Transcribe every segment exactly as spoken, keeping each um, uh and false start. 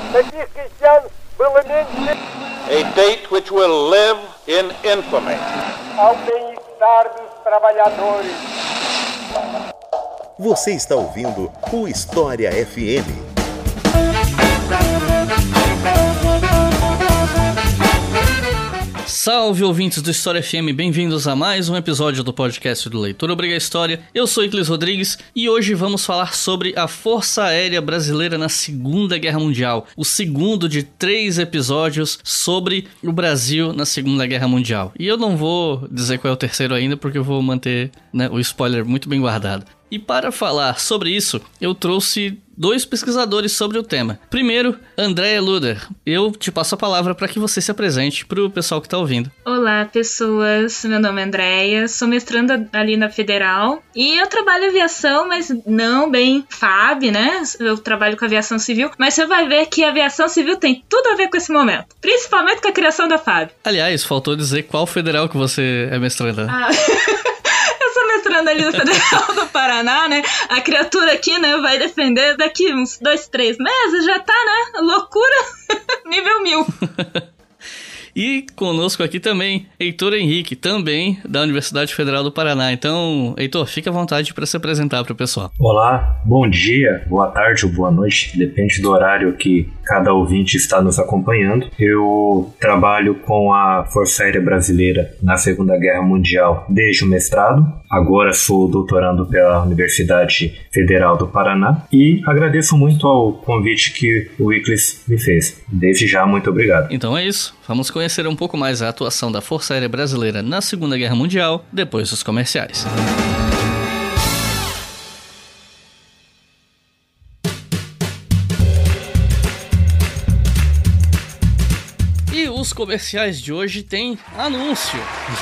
A date which will live in infamy. Ao bem-estar dos trabalhadores. Você está ouvindo o História F M. Salve, ouvintes do História F M, bem-vindos a mais um episódio do podcast do Leitor Obriga História. Eu sou Iclis Rodrigues e hoje vamos falar sobre a Força Aérea Brasileira na Segunda Guerra Mundial, o segundo de três episódios sobre o Brasil na Segunda Guerra Mundial. E eu não vou dizer qual é o terceiro ainda, porque eu vou manter, né, o spoiler muito bem guardado. E para falar sobre isso, eu trouxe dois pesquisadores sobre o tema. Primeiro, Andréia Luder. Eu te passo a palavra para que você se apresente para o pessoal que está ouvindo. Olá, pessoas. Meu nome é Andréia, sou mestranda ali na Federal e eu trabalho em aviação, mas não bem F A B, né? Eu trabalho com aviação civil, mas você vai ver que a aviação civil tem tudo a ver com esse momento, principalmente com a criação da F A B. Aliás, faltou dizer qual federal que você é mestranda. Ah... mestrando ali no Federal do Paraná, né? A criatura aqui, né, vai defender daqui uns dois, três meses, já tá, né? Loucura nível mil. E conosco aqui também, Heitor Henrique, também da Universidade Federal do Paraná. Então, Heitor, fique à vontade para se apresentar para o pessoal. Olá, bom dia, boa tarde ou boa noite, depende do horário que cada ouvinte está nos acompanhando. Eu trabalho com a Força Aérea Brasileira na Segunda Guerra Mundial desde o mestrado. Agora sou doutorando pela Universidade Federal do Paraná e agradeço muito ao convite que o Iclis me fez. Desde já, muito obrigado. Então é isso, vamos conhecer um pouco mais a atuação da Força Aérea Brasileira na Segunda Guerra Mundial depois dos comerciais. Os comerciais de hoje tem anúncio.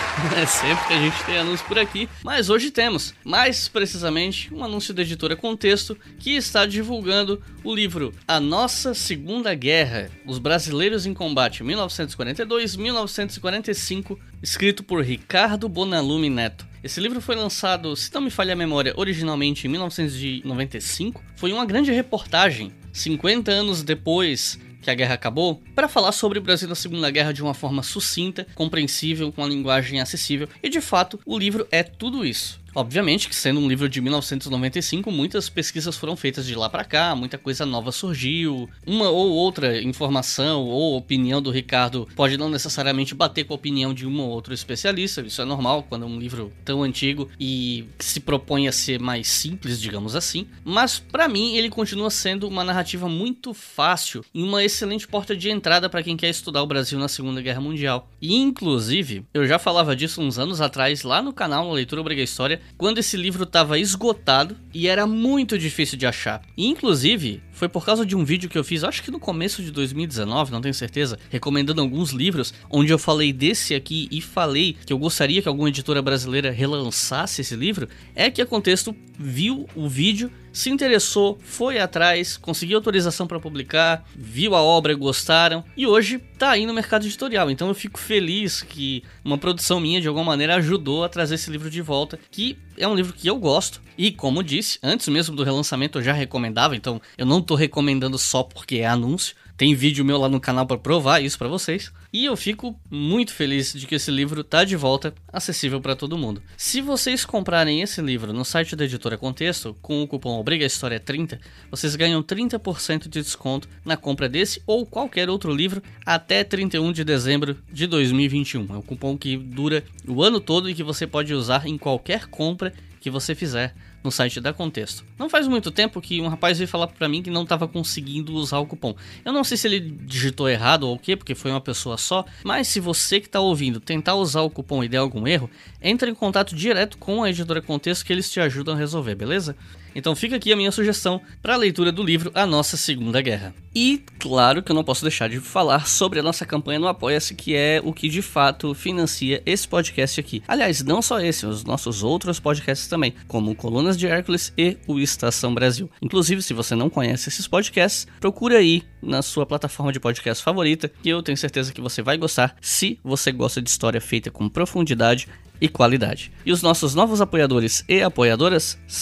É sempre que a gente tem anúncio por aqui, mas hoje temos, mais precisamente, um anúncio da editora Contexto, que está divulgando o livro A Nossa Segunda Guerra, Os Brasileiros em Combate, mil novecentos e quarenta e dois a mil novecentos e quarenta e cinco, escrito por Ricardo Bonalume Neto. Esse livro foi lançado, se não me falha a memória, originalmente em mil novecentos e noventa e cinco. Foi uma grande reportagem, cinquenta anos depois que a guerra acabou, para falar sobre o Brasil na Segunda Guerra de uma forma sucinta, compreensível, com uma linguagem acessível, e de fato o livro é tudo isso. Obviamente que, sendo um livro de mil novecentos e noventa e cinco, muitas pesquisas foram feitas de lá pra cá, muita coisa nova surgiu, uma ou outra informação ou opinião do Ricardo pode não necessariamente bater com a opinião de um ou outro especialista, isso é normal quando é um livro tão antigo e se propõe a ser mais simples, digamos assim, mas pra mim ele continua sendo uma narrativa muito fácil e uma excelente porta de entrada pra quem quer estudar o Brasil na Segunda Guerra Mundial. E inclusive, eu já falava disso uns anos atrás lá no canal na Leitor Obriga História, quando esse livro estava esgotado e era muito difícil de achar. E, inclusive, foi por causa de um vídeo que eu fiz, acho que no começo de dois mil e dezenove, não tenho certeza, recomendando alguns livros, onde eu falei desse aqui e falei que eu gostaria que alguma editora brasileira relançasse esse livro, é que a Contexto viu o vídeo, se interessou, foi atrás, conseguiu autorização para publicar, viu a obra, gostaram e hoje tá aí no mercado editorial. Então eu fico feliz que uma produção minha de alguma maneira ajudou a trazer esse livro de volta, que é um livro que eu gosto e, como disse, antes mesmo do relançamento eu já recomendava, então eu não tô recomendando só porque é anúncio. Tem vídeo meu lá no canal para provar isso para vocês. E eu fico muito feliz de que esse livro tá de volta, acessível para todo mundo. Se vocês comprarem esse livro no site da editora Contexto, com o cupom Obriga História trinta, vocês ganham trinta por cento de desconto na compra desse ou qualquer outro livro até trinta e um de dezembro de dois mil e vinte e um. É um cupom que dura o ano todo e que você pode usar em qualquer compra que você fizer no site da Contexto. Não faz muito tempo que um rapaz veio falar pra mim que não estava conseguindo usar o cupom. Eu não sei se ele digitou errado ou o que, porque foi uma pessoa só, mas se você que está ouvindo tentar usar o cupom e der algum erro, entre em contato direto com a editora Contexto que eles te ajudam a resolver, beleza? Então fica aqui a minha sugestão para a leitura do livro A Nossa Segunda Guerra. E claro que eu não posso deixar de falar sobre a nossa campanha no Apoia-se, que é o que de fato financia esse podcast aqui. Aliás, não só esse, os nossos outros podcasts também, como Colunas de Hércules e o Estação Brasil. Inclusive, se você não conhece esses podcasts, procura aí na sua plataforma de podcast favorita, que eu tenho certeza que você vai gostar, se você gosta de história feita com profundidade e qualidade. E os nossos novos apoiadores e apoiadoras são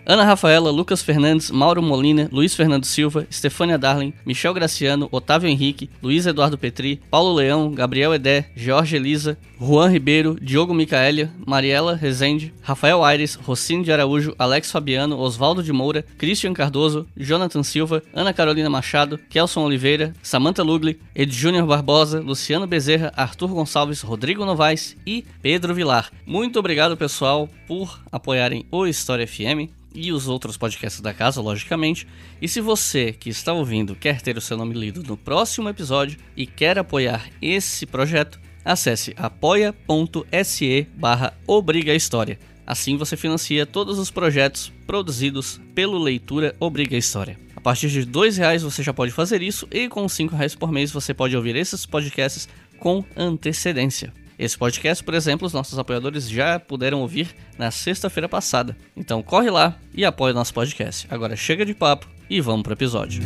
Ana Rafaela, Lucas Fernandes, Mauro Molina, Luiz Fernando Silva, Estefânia Darling, Michel Graciano, Otávio Henrique, Luiz Eduardo Petri, Paulo Leão, Gabriel Edé, Jorge Elisa, Juan Ribeiro, Diogo Micaelia, Mariela Rezende, Rafael Aires, Rocine de Araújo, Alex Fabiano, Oswaldo de Moura, Christian Cardoso, Jonathan Silva, Ana Carolina Machado, Kelson Oliveira, Samantha Lugli, Ed Júnior Barbosa, Luciano Bezerra, Arthur Gonçalves, Rodrigo Novaes e Pedro Vilar. Muito obrigado, pessoal, por apoiarem o História F M e os outros podcasts da casa, logicamente. E se você que está ouvindo quer ter o seu nome lido no próximo episódio e quer apoiar esse projeto, acesse apoia.se barra Obriga História. Assim você financia todos os projetos produzidos pelo Leitura Obriga História. A partir de dois reais você já pode fazer isso, e com cinco reais por mês você pode ouvir esses podcasts com antecedência. Esse podcast, por exemplo, os nossos apoiadores já puderam ouvir na sexta-feira passada. Então corre lá e apoia o nosso podcast. Agora chega de papo e vamos pro episódio.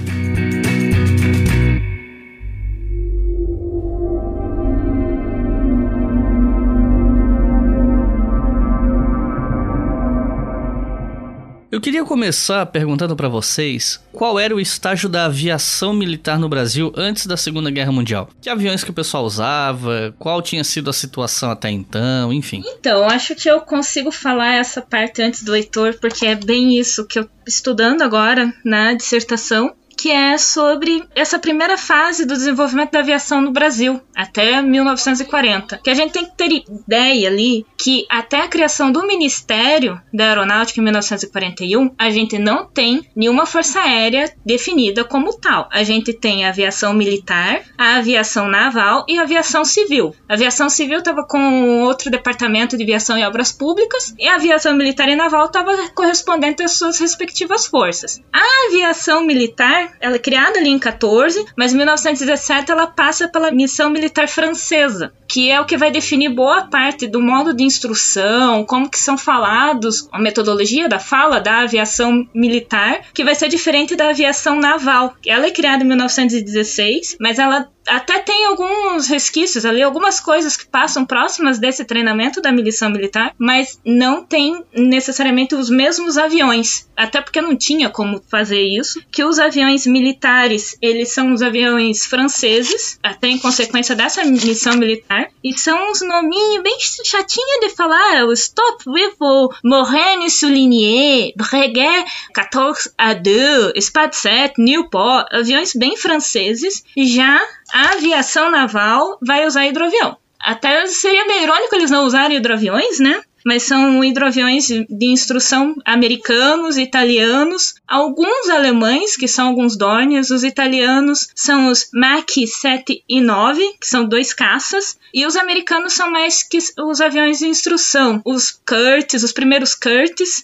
Eu queria começar perguntando para vocês qual era o estágio da aviação militar no Brasil antes da Segunda Guerra Mundial. Que aviões que o pessoal usava, qual tinha sido a situação até então, enfim. Então, acho que eu consigo falar essa parte antes do Heitor, porque é bem isso que eu estou estudando agora na dissertação, que é sobre essa primeira fase do desenvolvimento da aviação no Brasil, até mil novecentos e quarenta. Que a gente tem que ter ideia ali que até a criação do Ministério da Aeronáutica em mil novecentos e quarenta e um, a gente não tem nenhuma força aérea definida como tal. A gente tem a aviação militar, a aviação naval e a aviação civil. A aviação civil estava com outro departamento de aviação e obras públicas, e a aviação militar e naval estava correspondente às suas respectivas forças. A aviação militar, ela é criada ali em quatorze, mas em mil novecentos e dezessete ela passa pela missão militar francesa, que é o que vai definir boa parte do modo de instrução, como que são falados, a metodologia da fala da aviação militar, que vai ser diferente da aviação naval. Ela é criada em mil novecentos e dezesseis, mas ela até tem alguns resquícios ali, algumas coisas que passam próximas desse treinamento da missão militar, mas não tem necessariamente os mesmos aviões, até porque não tinha como fazer isso, que os aviões militares, eles são os aviões franceses, até em consequência dessa missão militar, e são uns nominhos bem chatinhos de falar, o Stop Rival, Morane Souligné, Breguet quatorze A dois, Spad sete, Newport, aviões bem franceses. Já a aviação naval vai usar hidroavião. Até seria meio irônico eles não usarem hidroaviões, né? Mas são hidroaviões de instrução americanos, italianos, alguns alemães, que são alguns Dorniers, os italianos são os Mach sete e nove, que são dois caças, e os americanos são mais que os aviões de instrução, os Curtiss, os primeiros Curtiss,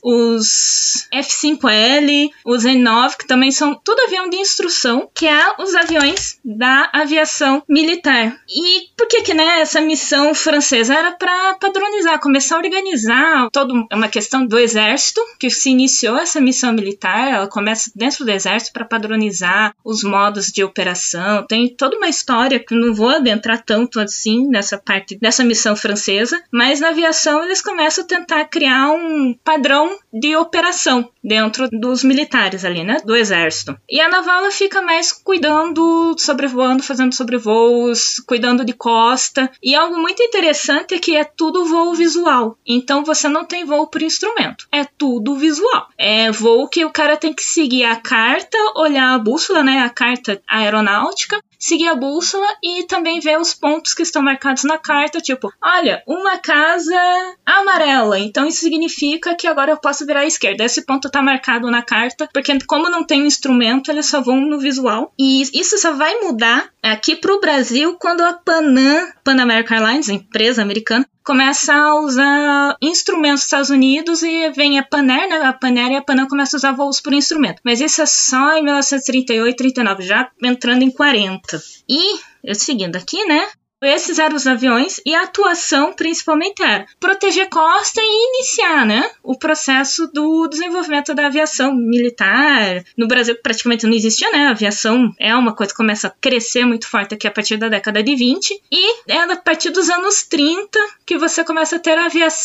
os F cinco L, os N nove, que também são tudo avião de instrução, que é os aviões da aviação militar. E por que que, né, essa missão francesa era para padronizar, começar a organizar todo, é uma questão do exército, que se iniciou essa missão militar, ela começa dentro do exército para padronizar os modos de operação, tem toda uma história que não vou adentrar tanto assim nessa parte dessa missão francesa, mas na aviação eles começam a tentar criar um padrão de operação dentro dos militares ali, né, do exército. E a naval ela fica mais cuidando, sobrevoando, fazendo sobrevoos, cuidando de costa, e algo muito interessante é que é tudo voo visual. Então você não tem voo por instrumento, é tudo visual. É voo que o cara tem que seguir a carta, olhar a bússola, né, a carta aeronáutica, seguir a bússola e também ver os pontos que estão marcados na carta, tipo, olha, uma casa amarela, então isso significa que agora eu posso virar à esquerda. Esse ponto tá marcado na carta, porque como não tem um instrumento, eles só vão no visual. E isso só vai mudar aqui pro Brasil quando a Panam, Pan American Airlines, a empresa americana, começa a usar instrumentos dos Estados Unidos e vem a Panair, né? A Panair e a Panam começam a usar voos por instrumento. Mas isso é só em mil novecentos e trinta e oito, trinta e nove, já entrando em quarenta. E, seguindo aqui, né? Esses eram os aviões e a atuação principalmente era proteger costa e iniciar, né, o processo do desenvolvimento da aviação militar. No Brasil praticamente não existia, né, a aviação é uma coisa que começa a crescer muito forte aqui a partir da década de vinte e é a partir dos anos trinta que você começa a ter a aviação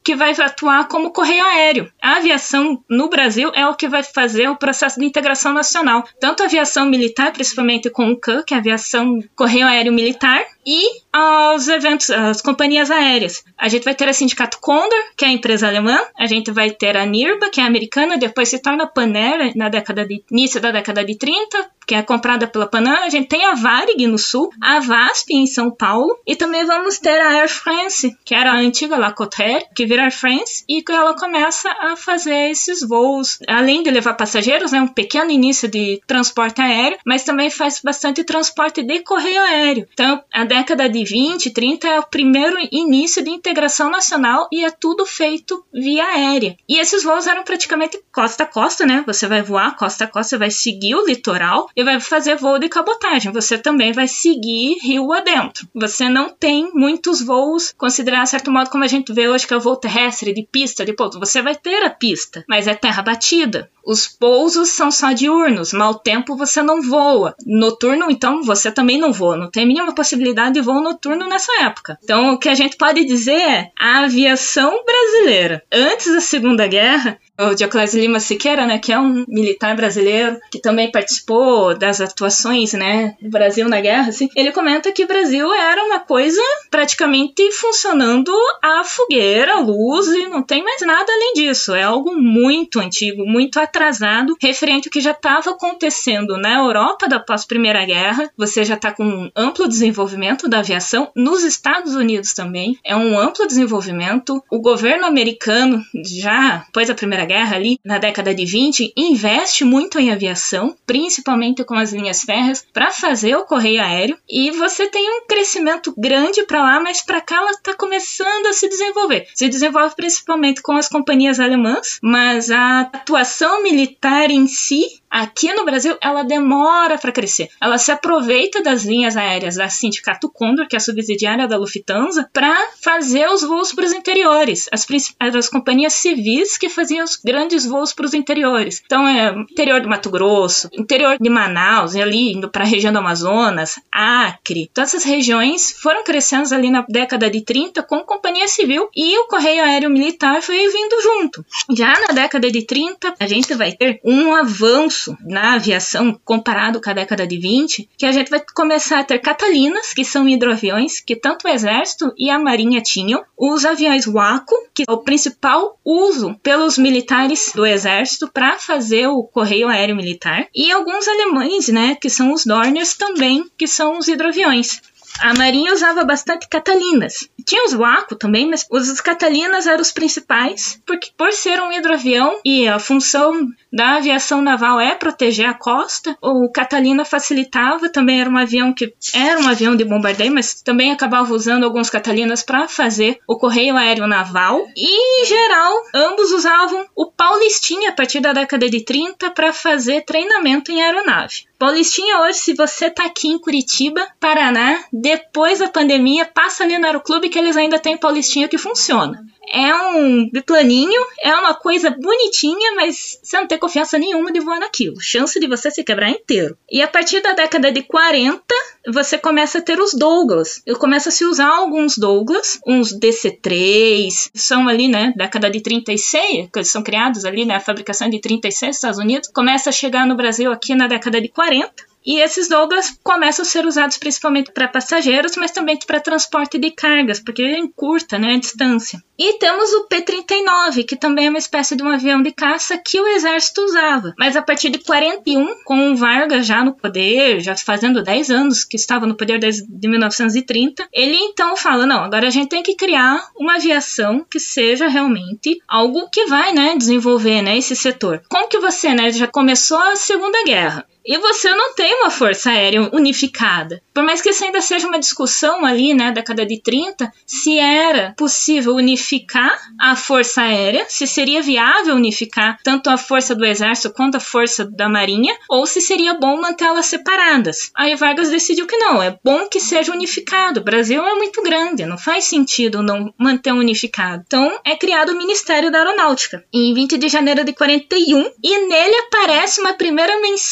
que vai atuar como correio aéreo. A aviação no Brasil é o que vai fazer o processo de integração nacional. Tanto a aviação militar, principalmente com o C A, que é a aviação correio aéreo militar, e aos eventos, as companhias aéreas. A gente vai ter a Sindicato Condor, que é a empresa alemã, a gente vai ter a NIRBA, que é a americana, depois se torna a Panera na década de, início da década de trinta, que é comprada pela Panam. A gente tem a Varig no sul, a VASP em São Paulo, e também vamos ter a Air France, que era a antiga La Côte, que vira Air France, e que ela começa a fazer esses voos, além de levar passageiros, né, um pequeno início de transporte aéreo, mas também faz bastante transporte de correio aéreo. Então, a década de vinte, trinta é o primeiro início de integração nacional e é tudo feito via aérea. E esses voos eram praticamente costa a costa, né? Você vai voar costa a costa, você vai seguir o litoral e vai fazer voo de cabotagem. Você também vai seguir rio adentro. Você não tem muitos voos, considerar de certo modo como a gente vê hoje, que é o voo terrestre, de pista, de pouso. Você vai ter a pista, mas é terra batida. Os pousos são só diurnos, mau tempo você não voa. Noturno, então, você também não voa. Não tem a mínima possibilidade de voo noturno nessa época. Então, o que a gente pode dizer é a aviação brasileira, antes da Segunda Guerra, o Dioclésio Lima Siqueira, né, que é um militar brasileiro que também participou das atuações, né, do Brasil na guerra, assim, ele comenta que o Brasil era uma coisa praticamente funcionando a fogueira, a luz, e não tem mais nada além disso. É algo muito antigo, muito atrasado, referente ao que já estava acontecendo na Europa da pós-Primeira Guerra. Você já está com um amplo desenvolvimento da aviação, nos Estados Unidos também, é um amplo desenvolvimento. O governo americano, já após a Primeira Guerra, ali na década de vinte, investe muito em aviação, principalmente com as linhas férreas, para fazer o correio aéreo, e você tem um crescimento grande para lá, mas para cá ela está começando a se desenvolver. Se desenvolve principalmente com as companhias alemãs, mas a atuação militar em si, aqui no Brasil, ela demora para crescer. Ela se aproveita das linhas aéreas da Sindicato Condor, que é a subsidiária da Lufthansa, para fazer os voos para os interiores. As, as companhias civis que faziam os grandes voos para os interiores. Então, é interior do Mato Grosso, interior de Manaus, e ali indo para a região do Amazonas, Acre. Todas essas regiões foram crescendo ali na década de trinta com companhia civil, e o correio aéreo militar foi vindo junto. Já na década de trinta, a gente vai ter um avanço na aviação comparado com a década de vinte, que a gente vai começar a ter Catalinas, que são hidroaviões que tanto o Exército e a Marinha tinham, os aviões Waco, que é o principal uso pelos militares do Exército para fazer o correio aéreo militar, e alguns alemães, né, que são os Dorniers também, que são os hidroaviões. A Marinha usava bastante Catalinas. Tinha os Waco também, mas os Catalinas eram os principais, porque por ser um hidroavião e a função da aviação naval é proteger a costa, o Catalina facilitava, também era um avião que era um avião de bombardeio, mas também acabava usando alguns Catalinas para fazer o correio aéreo naval. E, em geral, ambos usavam o Paulistinha a partir da década de trinta para fazer treinamento em aeronave. Paulistinha hoje, se você tá aqui em Curitiba, Paraná, depois da pandemia, passa ali no Aeroclube que eles ainda têm Paulistinha que funciona. É um biplaninho, é uma coisa bonitinha, mas você não tem confiança nenhuma de voar naquilo. Chance de você se quebrar inteiro. E a partir da década de quarenta, você começa a ter os Douglas. E começa a se usar alguns Douglas, uns D C três, são ali, né, década de trinta e seis, que eles são criados ali, né, a fabricação de trinta e seis nos Estados Unidos. Começa a chegar no Brasil aqui na década de quarenta. E esses Douglas começam a ser usados principalmente para passageiros, mas também para transporte de cargas, porque ele encurta, né, a distância. E temos o P trinta e nove, que também é uma espécie de um avião de caça que o Exército usava. Mas a partir de quarenta e um, com o Vargas já no poder, já fazendo dez anos que estava no poder desde mil novecentos e trinta, ele então fala, não, agora a gente tem que criar uma aviação que seja realmente algo que vai, né, desenvolver, né, esse setor. Como que você, né, já começou a Segunda Guerra, e você não tem uma força aérea unificada. Por mais que isso ainda seja uma discussão ali, né, década de trinta, se era possível unificar a força aérea, se seria viável unificar tanto a força do Exército quanto a força da Marinha, ou se seria bom mantê-las separadas. Aí Vargas decidiu que não, é bom que seja unificado. O Brasil é muito grande, não faz sentido não manter unificado. Então é criado o Ministério da Aeronáutica, em vinte de janeiro de quarenta e um, e nele aparece uma primeira menção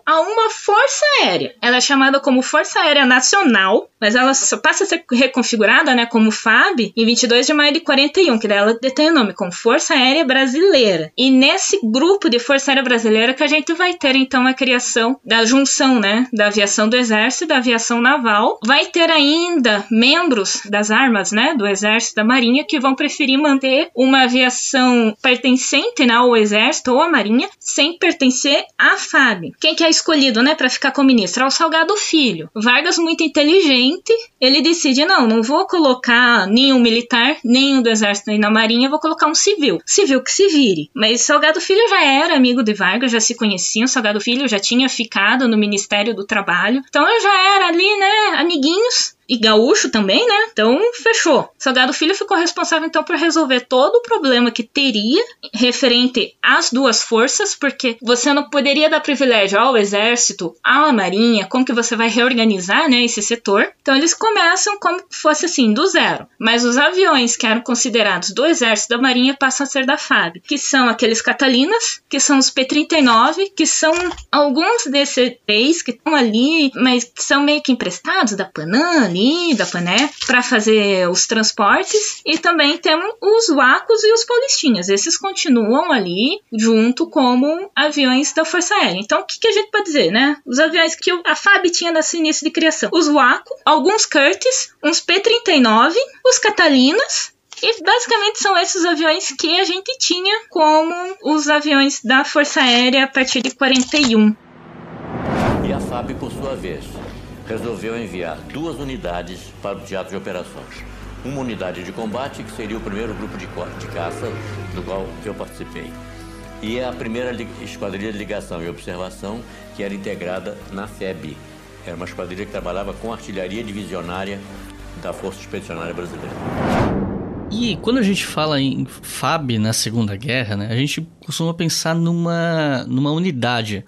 a uma força aérea. Ela é chamada como Força Aérea Nacional, mas ela só passa a ser reconfigurada, né, como F A B em vinte e dois de maio de quarenta e um, que daí ela detém o nome como Força Aérea Brasileira. E nesse grupo de Força Aérea Brasileira que a gente vai ter, então, a criação da junção, né, da aviação do Exército e da aviação naval. Vai ter ainda membros das armas, né, do Exército e da Marinha que vão preferir manter uma aviação pertencente, né, ao Exército ou à Marinha, sem pertencer à F A B. Quem que é escolhido, né, para ficar como ministro? É o Salgado Filho. Vargas, muito inteligente, ele decide, não, não vou colocar nenhum militar, nenhum do Exército nem na Marinha, vou colocar um civil. Civil que se vire. Mas Salgado Filho já era amigo de Vargas, já se conheciam, Salgado Filho já tinha ficado no Ministério do Trabalho, então eu já era ali, né, amiguinhos. E gaúcho também, né? Então, fechou. Salgado Filho ficou responsável, então, por resolver todo o problema que teria referente às duas forças, porque você não poderia dar privilégio ao Exército, à Marinha, como que você vai reorganizar, né, esse setor. Então, eles começam como fosse assim, do zero. Mas os aviões que eram considerados do Exército e da Marinha passam a ser da F A B, que são aqueles Catalinas, que são os P trinta e nove, que são alguns desses três que estão ali, mas que são meio que emprestados da Panam ali, da Pané, para fazer os transportes, e também temos os Wacos e os Paulistinhas. Esses continuam ali junto como aviões da Força Aérea. Então, o que, que a gente pode dizer, né? Os aviões que a F A B tinha nesse início de criação. Os Waco, alguns Curtiss, uns P trinta e nove, os Catalinas, e basicamente são esses aviões que a gente tinha como os aviões da Força Aérea a partir de quarenta e um. E a F A B, por sua vez, resolveu enviar duas unidades para o teatro de operações. Uma unidade de combate, que seria o primeiro grupo de, de caça do qual eu participei. E a primeira esquadrilha de ligação e observação, que era integrada na F E B. Era uma esquadrilha que trabalhava com artilharia divisionária da Força Expedicionária Brasileira. E quando a gente fala em F A B na Segunda Guerra, né, a gente costuma pensar numa, numa unidade,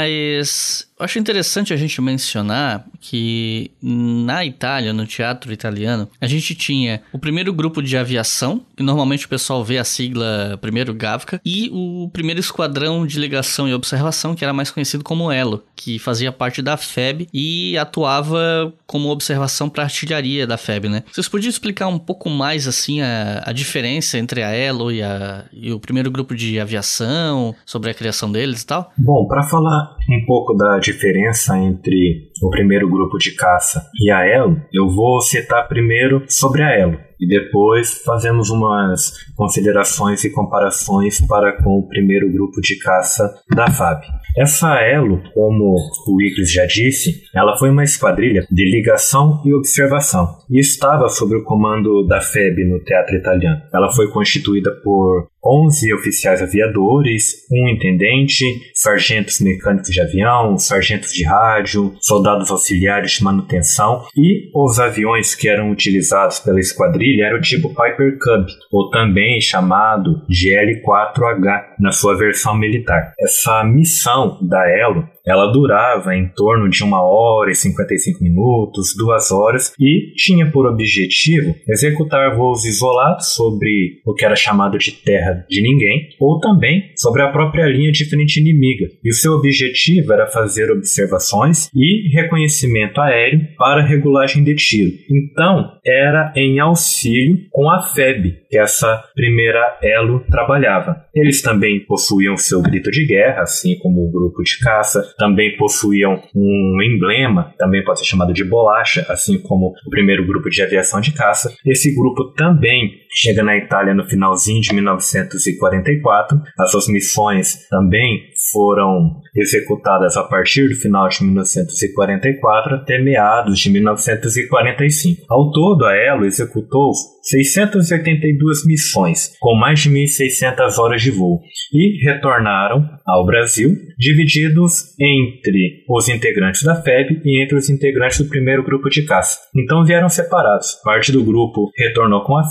mas eu acho interessante a gente mencionar que na Itália, no teatro italiano, a gente tinha o primeiro grupo de aviação, que normalmente o pessoal vê a sigla primeiro Gavca, e o primeiro esquadrão de ligação e observação, que era mais conhecido como Elo, que fazia parte da F E B e atuava como observação para a artilharia da F E B, né? Vocês podiam explicar um pouco mais, assim, a, a diferença entre a Elo e, a, e o primeiro grupo de aviação, sobre a criação deles e tal? Bom, para falar um pouco da diferença entre o primeiro grupo de caça e a Elo, eu vou citar primeiro sobre a Elo e depois fazemos umas considerações e comparações para com o primeiro grupo de caça da F A B. Essa Elo, como o Iclis já disse, ela foi uma esquadrilha de ligação e observação e estava sob o comando da F E B no teatro italiano. Ela foi constituída por onze oficiais aviadores, um intendente, sargentos mecânicos de avião, sargentos de rádio, soldados auxiliares de manutenção, e os aviões que eram utilizados pela esquadrilha eram o tipo Piper Cub, ou também chamado de L quatro H na sua versão militar. Essa missão da Elo, ela durava em torno de uma hora e cinquenta e cinco minutos, duas horas, e tinha por objetivo executar voos isolados sobre o que era chamado de terra de ninguém, ou também sobre a própria linha de frente inimiga. E o seu objetivo era fazer observações e reconhecimento aéreo para regulagem de tiro. Então, era em auxílio com a F E B que essa primeira Elo trabalhava. Eles também possuíam seu grito de guerra, assim como o grupo de caça, também possuíam um emblema, também pode ser chamado de bolacha, assim como o primeiro grupo de aviação de caça. Esse grupo também chega na Itália no finalzinho de mil novecentos e quarenta e quatro. As suas missões também foram executadas a partir do final de mil novecentos e quarenta e quatro até meados de mil novecentos e quarenta e cinco. Ao todo, a Elo executou seiscentas e oitenta e duas missões, com mais de mil e seiscentas horas de voo, e retornaram ao Brasil, divididos entre os integrantes da F E B e entre os integrantes do primeiro grupo de caça. Então vieram separados. Parte do grupo retornou com a F E B,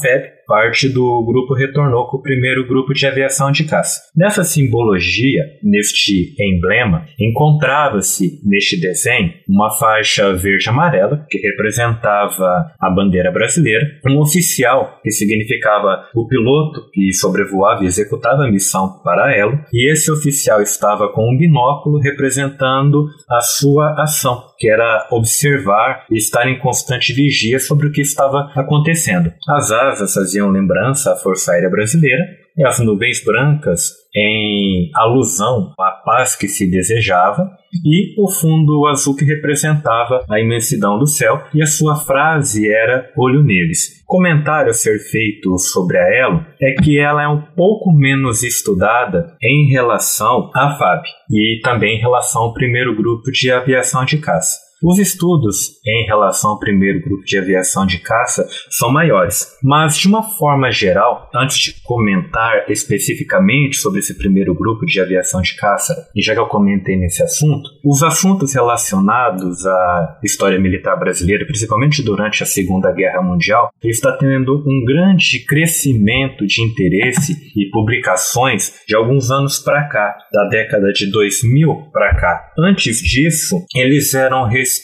parte do grupo retornou com o primeiro grupo de aviação de caça. Nessa simbologia, neste emblema, encontrava-se neste desenho uma faixa verde-amarela que representava a bandeira brasileira, um oficial que significava o piloto que sobrevoava e executava a missão para ela, e esse oficial estava com um binóculo representando a sua ação, que era observar e estar em constante vigia sobre o que estava acontecendo. As asas faziam lembrança à Força Aérea Brasileira, e as nuvens brancas em alusão à paz que se desejava, e o fundo azul que representava a imensidão do céu, e a sua frase era "olho neles". Comentário a ser feito sobre a Elo é que ela é um pouco menos estudada em relação à F A B e também em relação ao primeiro grupo de aviação de caça. Os estudos em relação ao primeiro grupo de aviação de caça são maiores, mas de uma forma geral, antes de comentar especificamente sobre esse primeiro grupo de aviação de caça, e já que eu comentei nesse assunto, os assuntos relacionados à história militar brasileira, principalmente durante a Segunda Guerra Mundial, está tendo um grande crescimento de interesse e publicações de alguns anos para cá, da década de dois mil para cá. Antes disso, eles eram restritos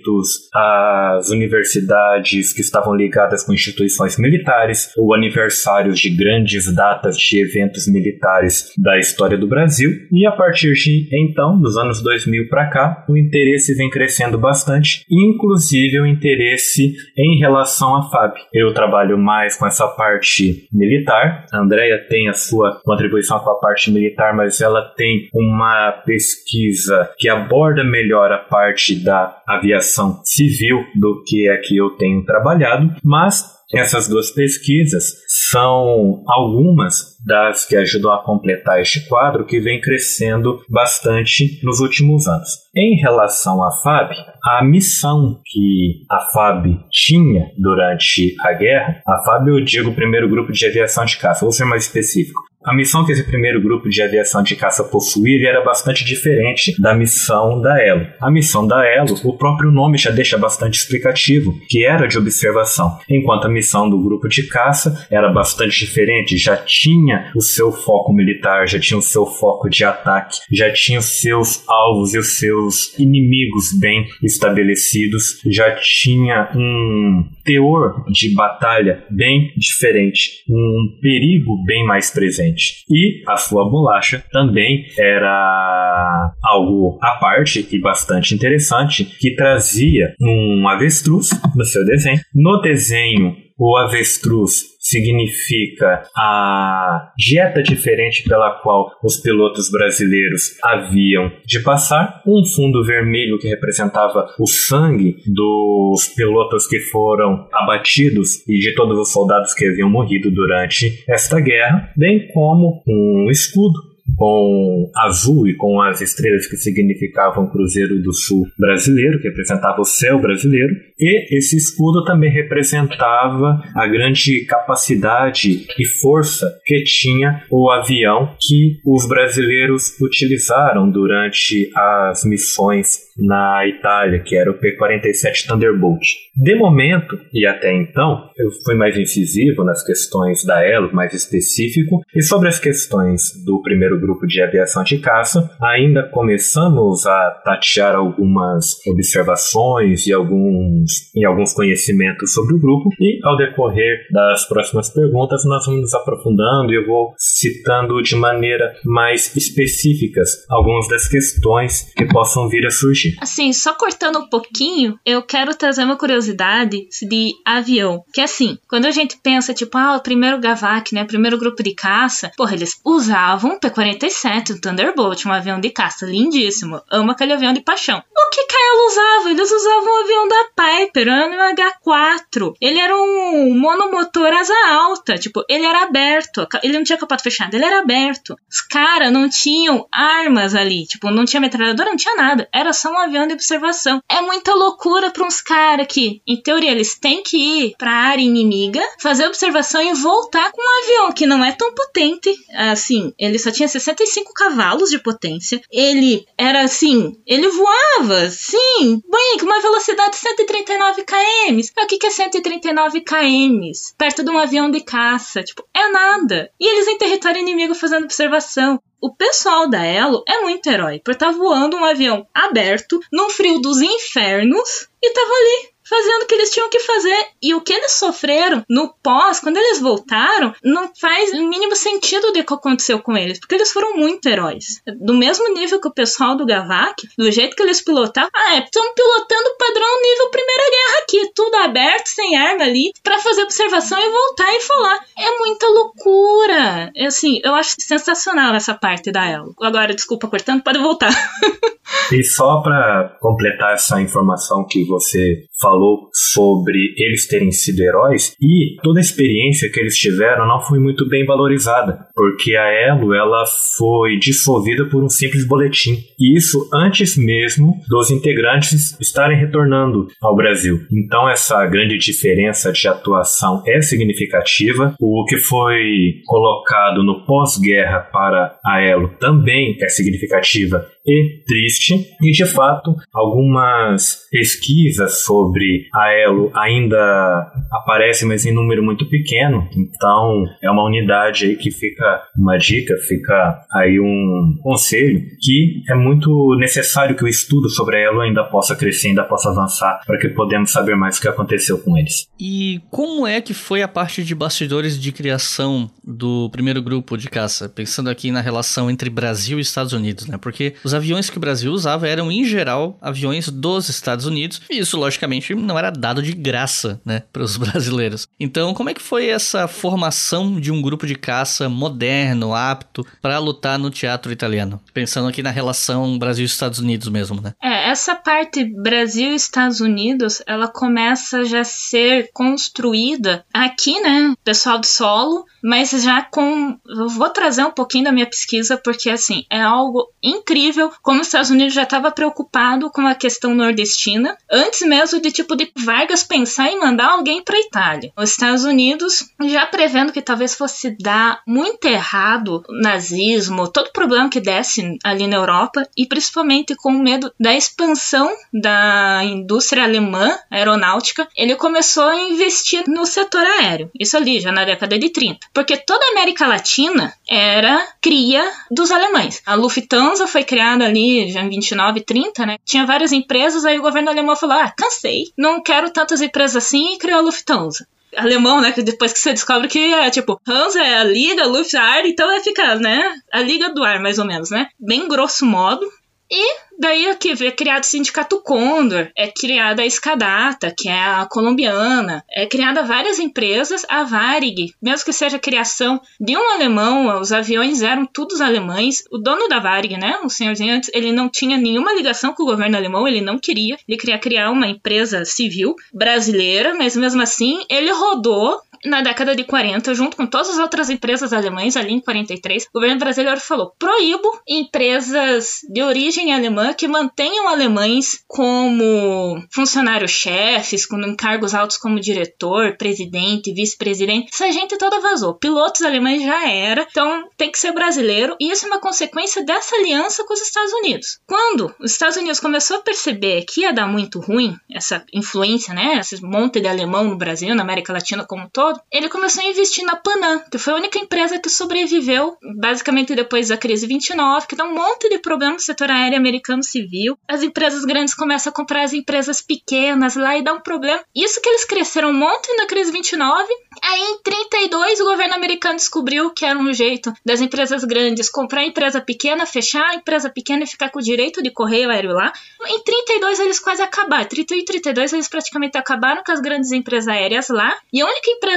às universidades que estavam ligadas com instituições militares ou aniversários de grandes datas de eventos militares da história do Brasil, e a partir de então, dos anos dois mil para cá, o interesse vem crescendo bastante, inclusive o interesse em relação à F A B. Eu trabalho mais com essa parte militar, a Andrea tem a sua contribuição com a parte militar, mas ela tem uma pesquisa que aborda melhor a parte da aviação civil do que é que eu tenho trabalhado, mas essas duas pesquisas são algumas das que ajudam a completar este quadro que vem crescendo bastante nos últimos anos. Em relação à F A B, a missão que a F A B tinha durante a guerra, a F A B eu digo o primeiro grupo de aviação de caça, vou ser mais específico. A missão que esse primeiro grupo de aviação de caça possuía era bastante diferente da missão da Elo. A missão da Elo, o próprio nome já deixa bastante explicativo, que era de observação, enquanto a missão do grupo de caça era bastante diferente, já tinha o seu foco militar, já tinha o seu foco de ataque, já tinha os seus alvos e os seus inimigos bem estabelecidos, já tinha um teor de batalha bem diferente, um perigo bem mais presente. E a sua bolacha também era algo à parte e bastante interessante, que trazia um avestruz no seu desenho. No desenho, o avestruz significa a dieta diferente pela qual os pilotos brasileiros haviam de passar. Um fundo vermelho que representava o sangue dos pilotos que foram abatidos e de todos os soldados que haviam morrido durante esta guerra, bem como um escudo com azul e com as estrelas que significavam o Cruzeiro do Sul brasileiro, que representava o céu brasileiro, e esse escudo também representava a grande capacidade e força que tinha o avião que os brasileiros utilizaram durante as missões na Itália, que era o P quarenta e sete Thunderbolt. De momento, e até então, eu fui mais incisivo nas questões da Elo, mais específico, e sobre as questões do primeiro grupo de aviação de caça, ainda começamos a tatear algumas observações e alguns, e alguns conhecimentos sobre o grupo, e ao decorrer das próximas perguntas nós vamos nos aprofundando e eu vou citando de maneira mais específicas algumas das questões que possam vir a surgir. Assim, só cortando um pouquinho, eu quero trazer uma curiosidade de avião. Que assim, quando a gente pensa, tipo, ah, o primeiro Gavac, né, o primeiro grupo de caça, porra, eles usavam o P quarenta e sete, o Thunderbolt, um avião de caça lindíssimo. Amo aquele avião de paixão. O que que ela usava? Eles usavam o avião da Piper, o M H quatro. Ele era um monomotor asa alta, tipo, ele era aberto. Ele não tinha capota fechada, ele era aberto. Os caras não tinham armas ali, tipo, não tinha metralhadora, não tinha nada. Era só um avião de observação. é muita loucura pra uns caras que, em teoria, eles têm que ir pra área inimiga, fazer observação e voltar com um avião que não é tão potente. Assim, ele só tinha sessenta e cinco cavalos de potência. Ele era assim, ele voava, sim, bem, com uma velocidade de cento e trinta e nove quilômetros. O que que é cento e trinta e nove quilômetros? Perto de um avião de caça, tipo, é nada. E eles em território inimigo fazendo observação. O pessoal da Elo é muito herói, por estar voando um avião aberto, num frio dos infernos, e tava ali, fazendo o que eles tinham que fazer. E o que eles sofreram no pós, quando eles voltaram, não faz o mínimo sentido do que aconteceu com eles, porque eles foram muito heróis. Do mesmo nível que o pessoal do Gavak, do jeito que eles pilotaram, ah, é, estão pilotando padrão nível Primeira Guerra aqui, tudo aberto, sem arma ali, pra fazer observação e voltar e falar. É muita loucura. É, assim, eu acho sensacional essa parte da Elo. Agora, desculpa, cortando, pode voltar. E só para completar essa informação que você falou sobre eles terem sido heróis, e toda a experiência que eles tiveram não foi muito bem valorizada, porque a Elo ela foi dissolvida por um simples boletim, e isso antes mesmo dos integrantes estarem retornando ao Brasil. Então essa grande diferença de atuação é significativa. O que foi colocado no pós-guerra para a Elo também é significativa e triste, e de fato algumas pesquisas sobre a Elo ainda aparecem, mas em número muito pequeno. Então é uma unidade aí que fica uma dica, fica aí um conselho, que é muito necessário que o estudo sobre a Elo ainda possa crescer, ainda possa avançar, para que podemos saber mais o que aconteceu com eles. E como é que foi a parte de bastidores de criação do primeiro grupo de caça, pensando aqui na relação entre Brasil e Estados Unidos, né? Porque os aviões que o Brasil usava eram, em geral, aviões dos Estados Unidos, e isso, logicamente, não era dado de graça, né, para os brasileiros. Então, como é que foi essa formação de um grupo de caça moderno, apto para lutar no teatro italiano? Pensando aqui na relação Brasil e Estados Unidos mesmo, né? É, essa parte Brasil e Estados Unidos, ela começa já a ser construída aqui, né, pessoal do solo, mas já com... Eu vou trazer um pouquinho da minha pesquisa, porque, assim, é algo incrível como os Estados Unidos já estava preocupado com a questão nordestina, antes mesmo de, tipo, de Vargas pensar em mandar alguém para a Itália. Os Estados Unidos, já prevendo que talvez fosse dar muito errado o nazismo, todo problema que desse ali na Europa, e principalmente com medo da expansão da indústria alemã aeronáutica, ele começou a investir no setor aéreo. Isso ali, já na década de trinta. Porque toda a América Latina era cria dos alemães. A Lufthansa foi criada ali já em vinte e nove, trinta, né? Tinha várias empresas, aí o governo alemão falou, ah, cansei, não quero tantas empresas assim, e criou a Lufthansa. Alemão, né, que depois que você descobre que é, tipo, Hansa é a liga, Luft é a ar, então vai ficar, né, a liga do ar, mais ou menos, né? Bem grosso modo. E daí aqui é criado o Sindicato Condor, é criada a Escadata, que é a colombiana, é criada várias empresas, a Varig, mesmo que seja a criação de um alemão, os aviões eram todos alemães, o dono da Varig, né, o senhorzinho antes, ele não tinha nenhuma ligação com o governo alemão, ele não queria, ele queria criar uma empresa civil brasileira, mas mesmo assim ele rodou na década de quarenta, junto com todas as outras empresas alemãs, ali em quarenta e três, o governo brasileiro falou, proíbo empresas de origem alemã que mantenham alemães como funcionários-chefes, com encargos altos como diretor, presidente, vice-presidente. Essa gente toda vazou. Pilotos alemães já era, então tem que ser brasileiro, e isso é uma consequência dessa aliança com os Estados Unidos. Quando os Estados Unidos começou a perceber que ia dar muito ruim, essa influência, né, esse monte de alemão no Brasil, na América Latina como um todo, ele começou a investir na Panam, que foi a única empresa que sobreviveu, basicamente depois da crise vinte e nove, que dá um monte de problema no setor aéreo americano civil. As empresas grandes começam a comprar as empresas pequenas lá e dá um problema. Isso que eles cresceram um monte na crise vinte e nove, aí em trinta e dois o governo americano descobriu que era um jeito das empresas grandes comprar a empresa pequena, fechar a empresa pequena e ficar com o direito de correio aéreo lá. Em trinta e dois eles quase acabaram. trinta e um e trinta e dois eles praticamente acabaram com as grandes empresas aéreas lá, e a única empresa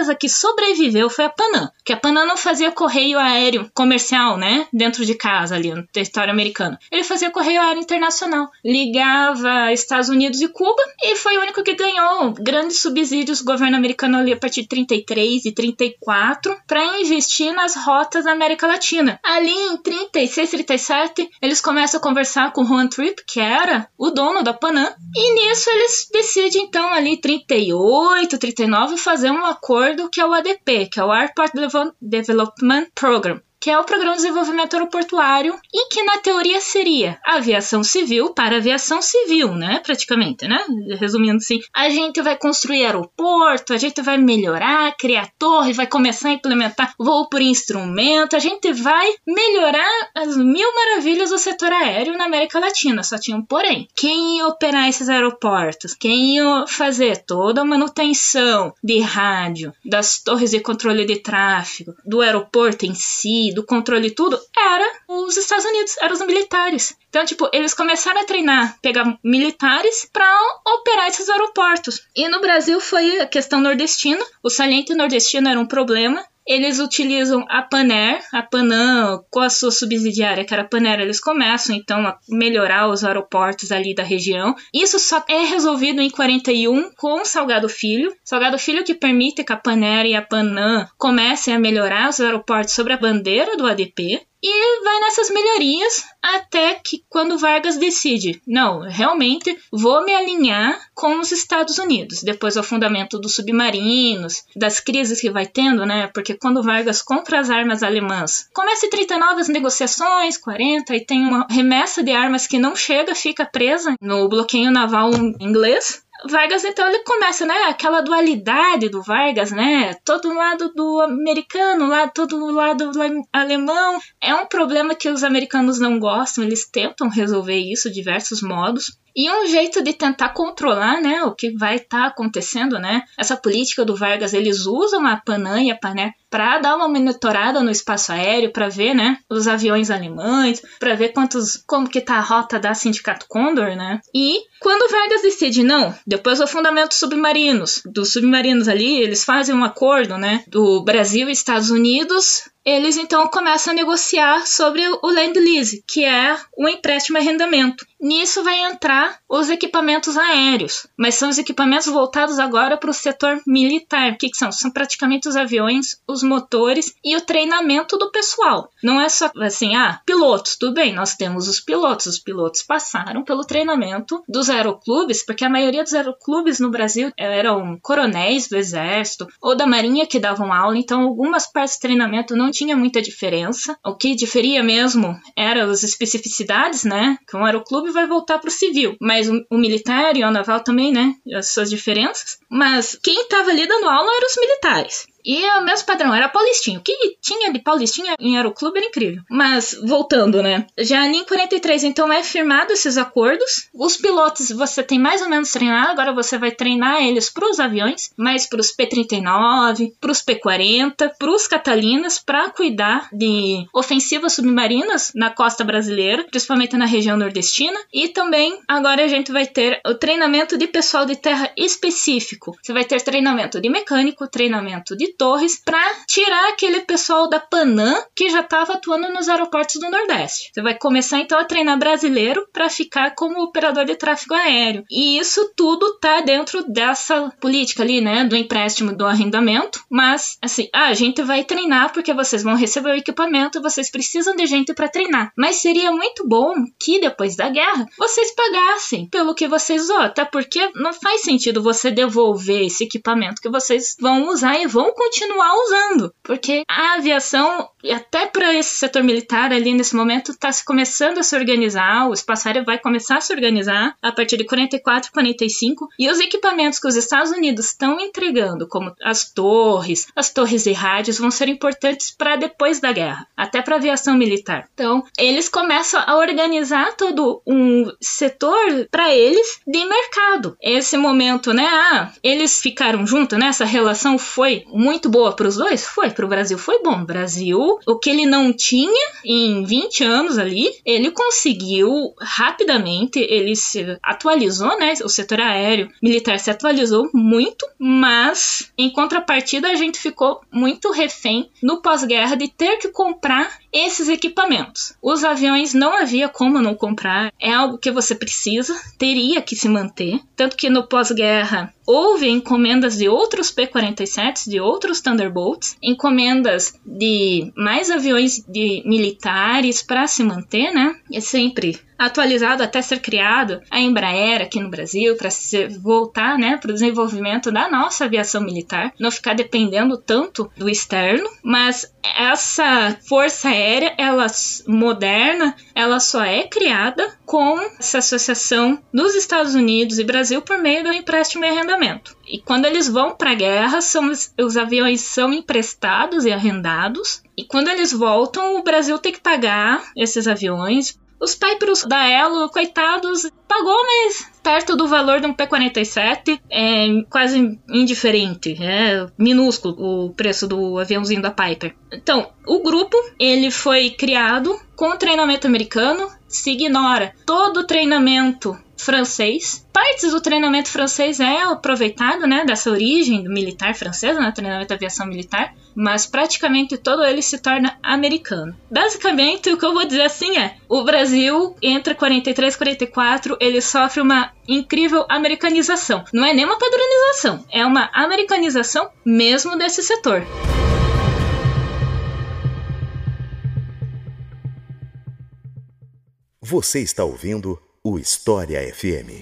empresa que sobreviveu foi a Panam, que a Panam não fazia correio aéreo comercial, né, dentro de casa ali no território americano. Ele fazia correio aéreo internacional, ligava Estados Unidos e Cuba, e foi o único que ganhou grandes subsídios do governo americano ali a partir de trinta e três e trinta e quatro para investir nas rotas da América Latina. Ali em trinta e seis, trinta e sete, eles começam a conversar com o Juan Trippe, que era o dono da Panam, e nisso eles decidem então ali em trinta e oito, trinta e nove fazer um acordo que é o A D P, que é o Airport Development Program, que é o Programa de Desenvolvimento Aeroportuário, e que na teoria seria aviação civil para aviação civil, né, praticamente, né, resumindo assim, a gente vai construir aeroporto, a gente vai melhorar, criar torre, vai começar a implementar voo por instrumento, a gente vai melhorar as mil maravilhas do setor aéreo na América Latina, só tinha um porém. Quem ia operar esses aeroportos? Quem ia fazer toda a manutenção de rádio, das torres de controle de tráfego, do aeroporto em si, do controle e tudo, era os Estados Unidos, eram os militares. Então, tipo, eles começaram a treinar, pegar militares para operar esses aeroportos. E no Brasil foi a questão nordestina, o saliente nordestino era um problema. Eles utilizam a Panair, a Panam, com a sua subsidiária, que era a Panair, eles começam, então, a melhorar os aeroportos ali da região. Isso só é resolvido em quarenta e um com Salgado Filho. Salgado Filho que permite que a Panair e a Panam comecem a melhorar os aeroportos sobre a bandeira do A D P. E vai nessas melhorias até que quando Vargas decide, não, realmente vou me alinhar com os Estados Unidos. Depois o fundamento dos submarinos, das crises que vai tendo, né? Porque quando Vargas compra as armas alemãs, começa em trinta e nove as negociações, quarenta, e tem uma remessa de armas que não chega, fica presa no bloqueio naval inglês. Vargas, então, ele começa, né, aquela dualidade do Vargas, né, todo lado do americano, lá, todo lado do alemão, é um problema que os americanos não gostam, eles tentam resolver isso de diversos modos. E um jeito de tentar controlar, né, o que vai estar tá acontecendo, né, essa política do Vargas, eles usam a Panam e a Panair para dar uma monitorada no espaço aéreo, para ver, né, os aviões alemães, para ver quantos, como que tá a rota da Sindicato Condor, né. E quando o Vargas decide, não, depois do fundamento submarinos, dos submarinos ali, eles fazem um acordo, né, do Brasil e Estados Unidos, eles então começam a negociar sobre o Land Lease, que é o empréstimo e arrendamento. Nisso vai entrar os equipamentos aéreos, mas são os equipamentos voltados agora para o setor militar. O que, que são? São praticamente os aviões, os motores e o treinamento do pessoal. Não é só assim, ah, pilotos, tudo bem, nós temos os pilotos. Os pilotos passaram pelo treinamento dos aeroclubes, porque a maioria dos aeroclubes no Brasil eram coronéis do exército ou da marinha que davam aula, então algumas partes do treinamento não tinha muita diferença. O que diferia mesmo eram as especificidades, né? Que um aeroclube vai voltar para o civil, mas o, o militar e o naval também, né? As suas diferenças. Mas quem estava ali dando aula eram os militares. E o mesmo padrão, era paulistinho. O que tinha de paulistinha em aeroclube era incrível. Mas, voltando, né? Já em quarenta e três, então, é firmado esses acordos. Os pilotos, você tem mais ou menos treinado. Agora você vai treinar eles para os aviões, mais para os P trinta e nove, para os P quarenta, para os Catalinas, para cuidar de ofensivas submarinas na costa brasileira, principalmente na região nordestina. E também, agora a gente vai ter o treinamento de pessoal de terra específico. Você vai ter treinamento de mecânico, treinamento de torres, para tirar aquele pessoal da Panam que já estava atuando nos aeroportos do Nordeste. Você vai começar então a treinar brasileiro para ficar como operador de tráfego aéreo. E isso tudo tá dentro dessa política ali, né, do empréstimo, do arrendamento. Mas, assim, ah, a gente vai treinar porque vocês vão receber o equipamento, vocês precisam de gente para treinar. Mas seria muito bom que depois da guerra vocês pagassem pelo que vocês usam, até porque não faz sentido você devolver esse equipamento que vocês vão usar e vão continuar usando, porque a aviação, até para esse setor militar ali nesse momento, está se começando a se organizar, o espaço aéreo vai começar a se organizar a partir de quarenta e quatro, quarenta e cinco, e os equipamentos que os Estados Unidos estão entregando, como as torres, as torres de rádios, vão ser importantes para depois da guerra, até para a aviação militar. Então, eles começam a organizar todo um setor para eles de mercado. Esse momento, né, ah, eles ficaram juntos, né, essa relação foi muito muito boa para os dois? Foi, para o Brasil foi bom. O Brasil, o que ele não tinha em vinte anos ali, ele conseguiu rapidamente, ele se atualizou, né? O setor aéreo militar se atualizou muito, mas em contrapartida a gente ficou muito refém no pós-guerra de ter que comprar esses equipamentos. Os aviões não havia como não comprar, é algo que você precisa, teria que se manter, tanto que no pós-guerra houve encomendas de outros P quarenta e sete, de outros Thunderbolts, encomendas de mais aviões de militares para se manter, né? É sempre atualizado até ser criado a Embraer aqui no Brasil para voltar, né, para o desenvolvimento da nossa aviação militar, não ficar dependendo tanto do externo, mas essa força aérea, ela moderna, ela só é criada com essa associação dos Estados Unidos e Brasil por meio do empréstimo e arrendamento. E quando eles vão para a guerra, são, os aviões são emprestados e arrendados, e quando eles voltam, o Brasil tem que pagar esses aviões. Os Pipers da Elo, coitados, pagou, mas perto do valor de um P quarenta e sete, é quase indiferente, é minúsculo o preço do aviãozinho da Piper. Então, o grupo, ele foi criado com treinamento americano, se ignora todo o treinamento francês. Partes do treinamento francês é aproveitado, né, dessa origem militar francesa, né, treinamento de aviação militar, mas praticamente todo ele se torna americano. Basicamente, o que eu vou dizer assim é, o Brasil, entre quarenta e três e quarenta e quatro, ele sofre uma incrível americanização. Não é nem uma padronização, é uma americanização mesmo desse setor. Você está ouvindo o História F M.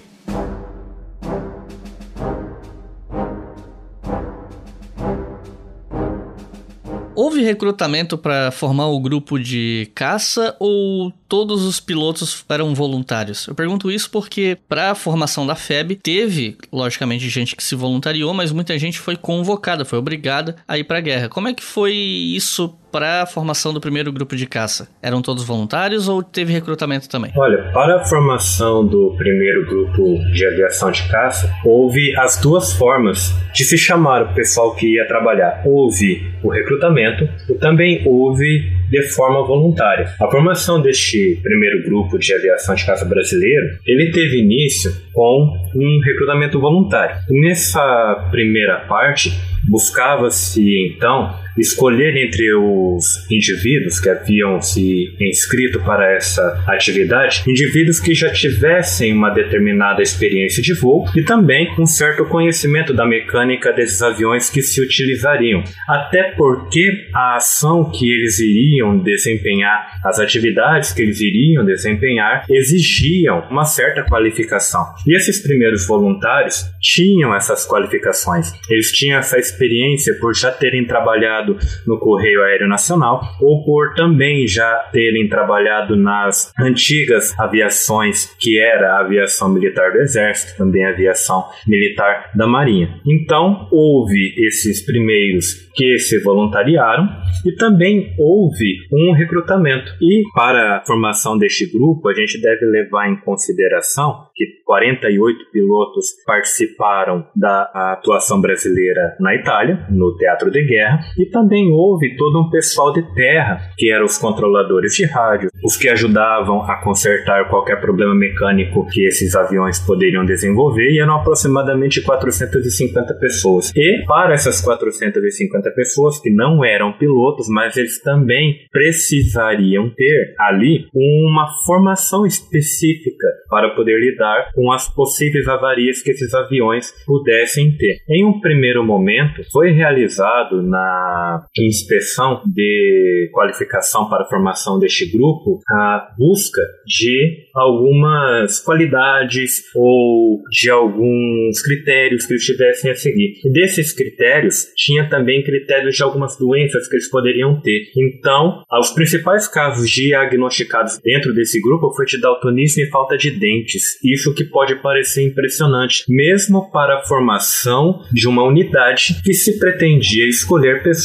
Houve recrutamento para formar o grupo de caça ou todos os pilotos eram voluntários? Eu pergunto isso porque para a formação da F E B teve, logicamente, gente que se voluntariou, mas muita gente foi convocada, foi obrigada a ir para a guerra. Como é que foi isso para a formação do primeiro grupo de caça? Eram todos voluntários ou teve recrutamento também? Olha, para a formação do primeiro grupo de aviação de caça, houve as duas formas de se chamar o pessoal que ia trabalhar. Houve o recrutamento e também houve de forma voluntária. A formação deste primeiro grupo de aviação de caça brasileiro, ele teve início com um recrutamento voluntário. Nessa primeira parte, buscava-se então escolher entre os indivíduos que haviam se inscrito para essa atividade, indivíduos que já tivessem uma determinada experiência de voo e também um certo conhecimento da mecânica desses aviões que se utilizariam. Até porque a ação que eles iriam desempenhar, as atividades que eles iriam desempenhar, exigiam uma certa qualificação. E esses primeiros voluntários tinham essas qualificações. Eles tinham essa experiência por já terem trabalhado no Correio Aéreo Nacional ou por também já terem trabalhado nas antigas aviações, que era a aviação militar do Exército, também a aviação militar da Marinha. Então, houve esses primeiros que se voluntariaram e também houve um recrutamento. E para a formação deste grupo, a gente deve levar em consideração que quarenta e oito pilotos participaram da atuação brasileira na Itália, no teatro de guerra, e também houve todo um pessoal de terra, que eram os controladores de rádio, os que ajudavam a consertar qualquer problema mecânico que esses aviões poderiam desenvolver, e eram aproximadamente quatrocentas e cinquenta pessoas. E para essas quatrocentas e cinquenta pessoas que não eram pilotos, mas eles também precisariam ter ali uma formação específica para poder lidar com as possíveis avarias que esses aviões pudessem ter. Em um primeiro momento, foi realizado na inspeção de qualificação para a formação deste grupo a busca de algumas qualidades ou de alguns critérios que eles tivessem a seguir. E desses critérios, tinha também critérios de algumas doenças que eles poderiam ter. Então, os principais casos diagnosticados dentro desse grupo foi de daltonismo e falta de dentes. Isso que pode parecer impressionante, mesmo para a formação de uma unidade que se pretendia escolher pessoas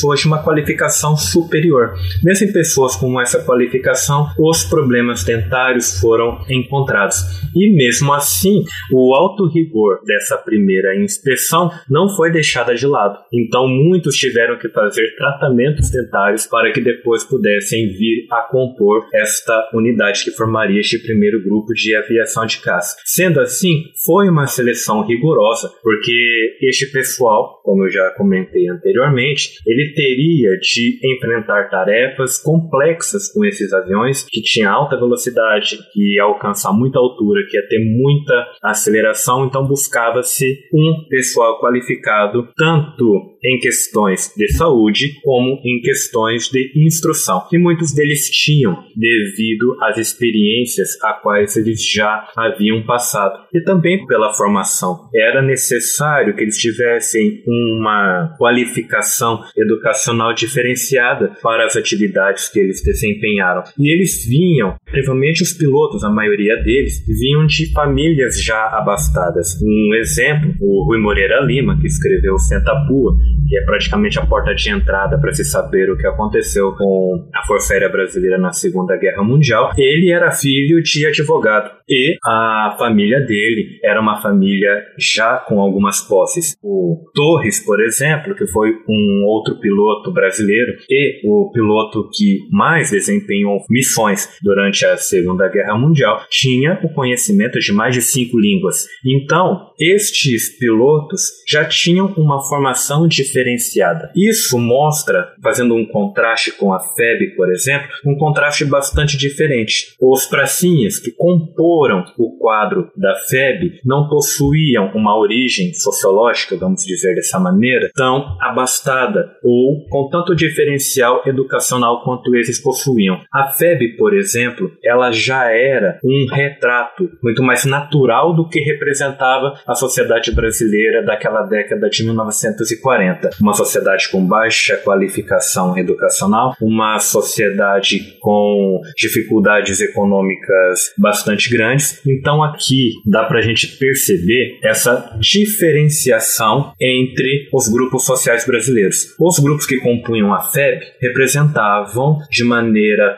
pessoas de uma qualificação superior. Mesmo em pessoas com essa qualificação, os problemas dentários foram encontrados. E mesmo assim, o alto rigor dessa primeira inspeção não foi deixada de lado. Então, muitos tiveram que fazer tratamentos dentários para que depois pudessem vir a compor esta unidade que formaria este primeiro grupo de aviação de caça. Sendo assim, foi uma seleção rigorosa, porque este pessoal, como eu já comentei anteriormente, ele teria de enfrentar tarefas complexas com esses aviões, que tinham alta velocidade, que ia alcançar muita altura, que ia ter muita aceleração, então buscava-se um pessoal qualificado tanto em questões de saúde como em questões de instrução. E muitos deles tinham, devido às experiências a quais eles já haviam passado. E também pela formação. Era necessário que eles tivessem uma qualificação educacional diferenciada para as atividades que eles desempenharam. E eles vinham, provavelmente os pilotos, a maioria deles, vinham de famílias já abastadas. Um exemplo, o Rui Moreira Lima, que escreveu Sentapua, que é praticamente a porta de entrada para se saber o que aconteceu com a Força Aérea Brasileira na Segunda Guerra Mundial. Ele era filho de advogado e a família dele era uma família já com algumas posses. O Torres, por exemplo, que foi um outro piloto brasileiro e o piloto que mais desempenhou missões durante a Segunda Guerra Mundial, tinha o conhecimento de mais de cinco línguas. Então, estes pilotos já tinham uma formação diferenciada. Isso mostra, fazendo um contraste com a F E B, por exemplo, um contraste bastante diferente. Os pracinhas que comporam o quadro da F E B não possuíam uma origem sociológica, vamos dizer dessa maneira, tão abastada ou com tanto diferencial educacional quanto esses possuíam. A F E B, por exemplo, ela já era um retrato muito mais natural do que representava a sociedade brasileira daquela década de mil novecentos e quarenta. Uma sociedade com baixa qualificação educacional, uma sociedade com dificuldades econômicas bastante grandes. Então aqui dá para a gente perceber essa diferenciação entre os grupos sociais brasileiros. Os grupos que compunham a F E B representavam de maneira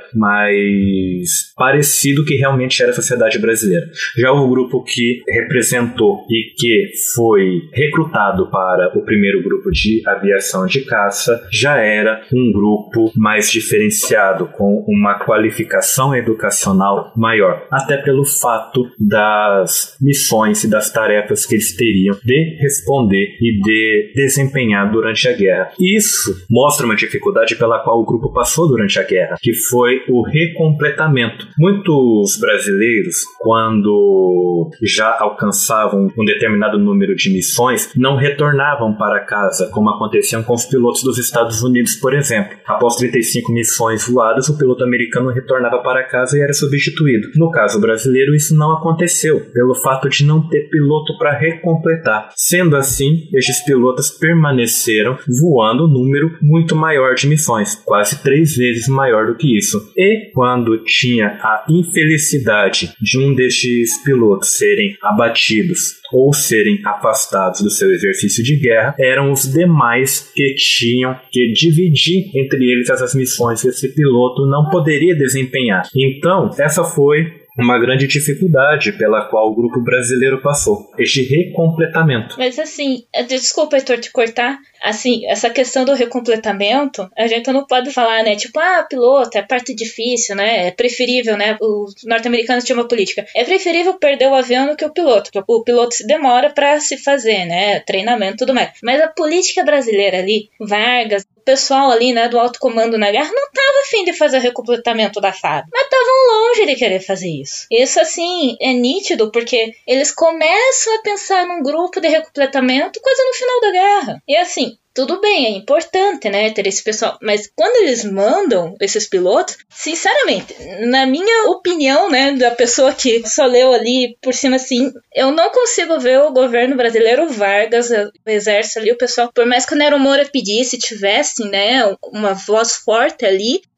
mais parecida o que realmente era a sociedade brasileira. Já o grupo que representou e que foi recrutado para o primeiro grupo de aviação de caça já era um grupo mais diferenciado, com uma qualificação educacional maior, até pelo fato das missões e das tarefas que eles teriam de responder e de desempenhar durante a guerra. Isso mostra uma dificuldade pela qual o grupo passou durante a guerra, que foi o recompletamento. Muitos brasileiros, quando já alcançavam um determinado número de missões, não retornavam para casa, como acontecia com os pilotos dos Estados Unidos, por exemplo. Após trinta e cinco missões voadas, o piloto americano retornava para casa e era substituído. No caso brasileiro, isso não aconteceu, pelo fato de não ter piloto para recompletar. Sendo assim, estes pilotos permaneceram voando um número muito maior de missões, quase três vezes maior do que isso. E quando tinha a infelicidade de um destes pilotos serem abatidos ou serem afastados do seu exercício de guerra, eram os demais que tinham que dividir entre eles essas missões que esse piloto não poderia desempenhar. Então, essa foi uma grande dificuldade pela qual o grupo brasileiro passou, este recompletamento. Mas assim, desculpa, Heitor, te cortar, assim, essa questão do recompletamento, a gente não pode falar, né, tipo, ah, piloto, é parte difícil, né, é preferível, né, os norte-americanos tinham uma política, é preferível perder o avião do que o piloto, porque o piloto se demora pra se fazer, né, treinamento e tudo mais. Mas a política brasileira ali, Vargas, o pessoal ali, né, do alto comando na guerra, não tava a fim de fazer o recompletamento da F A B, mas estavam longe de querer fazer isso. Isso, assim, é nítido, porque eles começam a pensar num grupo de recompletamento quase no final da guerra. E assim, tudo bem, é importante, né, ter esse pessoal, mas quando eles mandam esses pilotos, sinceramente, na minha opinião, né, da pessoa que só leu ali por cima, assim, eu não consigo ver o governo brasileiro, Vargas, o exército ali, o pessoal, por mais que o Nero Moura pedisse, tivesse, né, uma voz forte ali,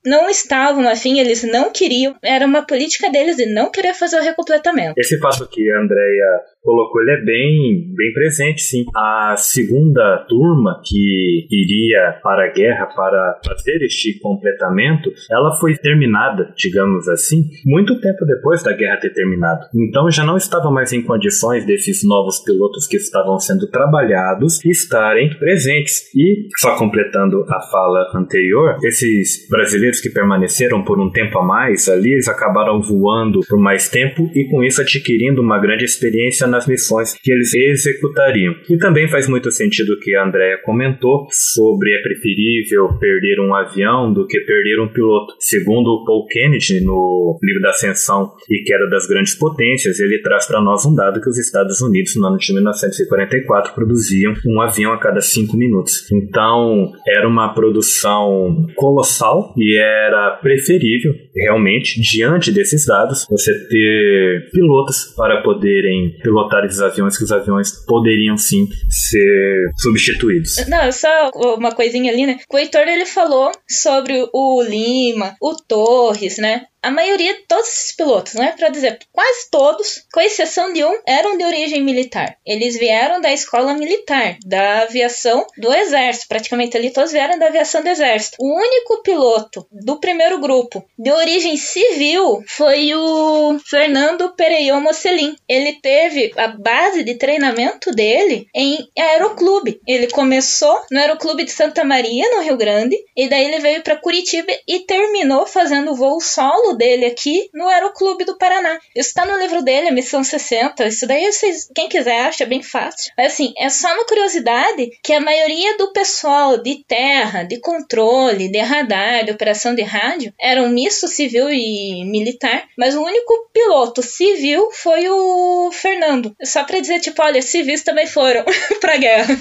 não estavam afim, eles não queriam, era uma política deles de não querer fazer o recompletamento. Esse fato que a Andrea colocou, ele é bem, bem presente, sim. A segunda turma que iria para a guerra para fazer este completamento, ela foi terminada, digamos assim, muito tempo depois da guerra ter terminado. Então já não estava mais em condições desses novos pilotos que estavam sendo trabalhados estarem presentes. E, só completando a fala anterior, esses brasileiros que permaneceram por um tempo a mais ali, eles acabaram voando por mais tempo e com isso adquirindo uma grande experiência nas missões que eles executariam. E também faz muito sentido o que a Andrea comentou sobre é preferível perder um avião do que perder um piloto. Segundo o Paul Kennedy, no livro da Ascensão e Queda das Grandes Potências, ele traz para nós um dado que os Estados Unidos, no ano de mil novecentos e quarenta e quatro, produziam um avião a cada cinco minutos. Então, era uma produção colossal e era preferível, realmente, diante desses dados, você ter pilotos para poderem pilotar esses aviões, que os aviões poderiam, sim, ser substituídos. Não, só uma coisinha ali, né? O Heitor, ele falou sobre o Lima, o Torres, né? A maioria, todos esses pilotos, né, para dizer quase todos, com exceção de um, eram de origem militar. Eles vieram da escola militar, da aviação do exército, praticamente ali todos vieram da aviação do exército. O único piloto do primeiro grupo de origem civil foi o Fernando Pereio Mocelin. Ele teve a base de treinamento dele em aeroclube. Ele começou no aeroclube de Santa Maria, no Rio Grande, e daí ele veio para Curitiba e terminou fazendo o voo solo dele aqui no Aeroclube do Paraná. Isso está no livro dele, a Missão sessenta. Isso daí, vocês, quem quiser, acha bem fácil. Mas assim, é só uma curiosidade que a maioria do pessoal de terra, de controle, de radar, de operação de rádio, era um misto civil e militar, mas o único piloto civil foi o Fernando. Só para dizer, tipo, olha, civis também foram pra guerra.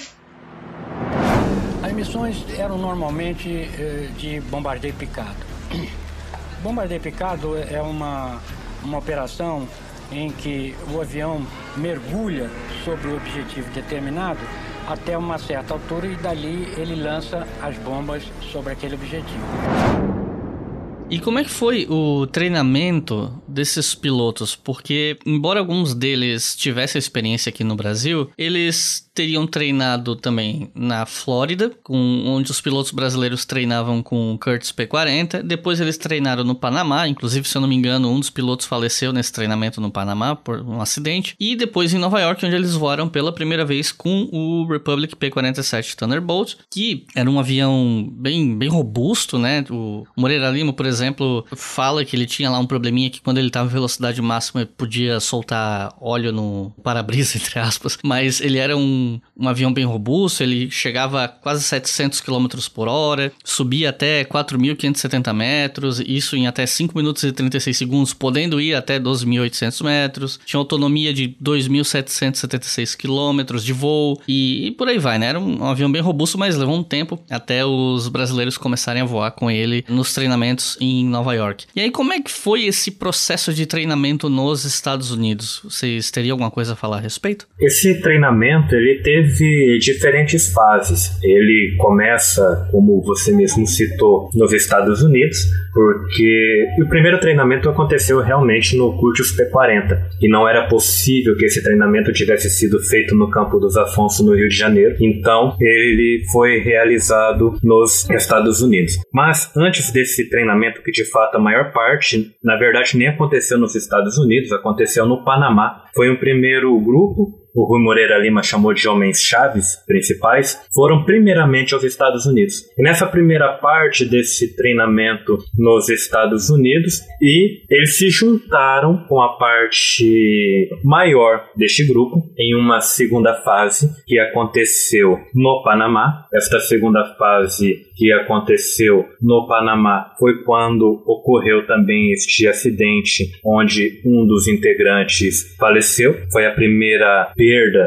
As missões eram normalmente eh, de bombardeio picado. Bombardeio picado é uma, uma operação em que o avião mergulha sobre o objetivo determinado até uma certa altura e dali ele lança as bombas sobre aquele objetivo. E como é que foi o treinamento desses pilotos? Porque, embora alguns deles tivessem experiência aqui no Brasil, eles teriam treinado também na Flórida, com, onde os pilotos brasileiros treinavam com o Curtiss P quarenta. Depois eles treinaram no Panamá, inclusive, se eu não me engano, um dos pilotos faleceu nesse treinamento no Panamá por um acidente. E depois em Nova York, onde eles voaram pela primeira vez com o Republic P quarenta e sete Thunderbolt, que era um avião bem, bem robusto, né? O Moreira Lima, por exemplo, fala que ele tinha lá um probleminha que quando ele estava em velocidade máxima ele podia soltar óleo no para-brisa, entre aspas, mas ele era um um avião bem robusto, ele chegava a quase setecentos quilômetros por hora, subia até quatro mil quinhentos e setenta metros, isso em até cinco minutos e trinta e seis segundos, podendo ir até doze mil e oitocentos metros, tinha autonomia de dois mil setecentos e setenta e seis quilômetros de voo, e, e por aí vai, né? Era um, um avião bem robusto, mas levou um tempo até os brasileiros começarem a voar com ele nos treinamentos em Nova York. E aí, como é que foi esse processo de treinamento nos Estados Unidos? Vocês teriam alguma coisa a falar a respeito? Esse treinamento, ele teve diferentes fases. Ele começa, como você mesmo citou, nos Estados Unidos, porque o primeiro treinamento aconteceu realmente no Curtiss P quarenta, e não era possível que esse treinamento tivesse sido feito no Campo dos Afonso, no Rio de Janeiro, então ele foi realizado nos Estados Unidos. Mas antes desse treinamento, que de fato a maior parte, na verdade, nem aconteceu nos Estados Unidos, aconteceu no Panamá. Foi um primeiro grupo, o Rui Moreira Lima chamou de homens-chaves principais, foram primeiramente aos Estados Unidos. E nessa primeira parte desse treinamento nos Estados Unidos, e eles se juntaram com a parte maior deste grupo em uma segunda fase que aconteceu no Panamá. Esta segunda fase que aconteceu no Panamá foi quando ocorreu também este acidente onde um dos integrantes faleceu. Foi a primeira perda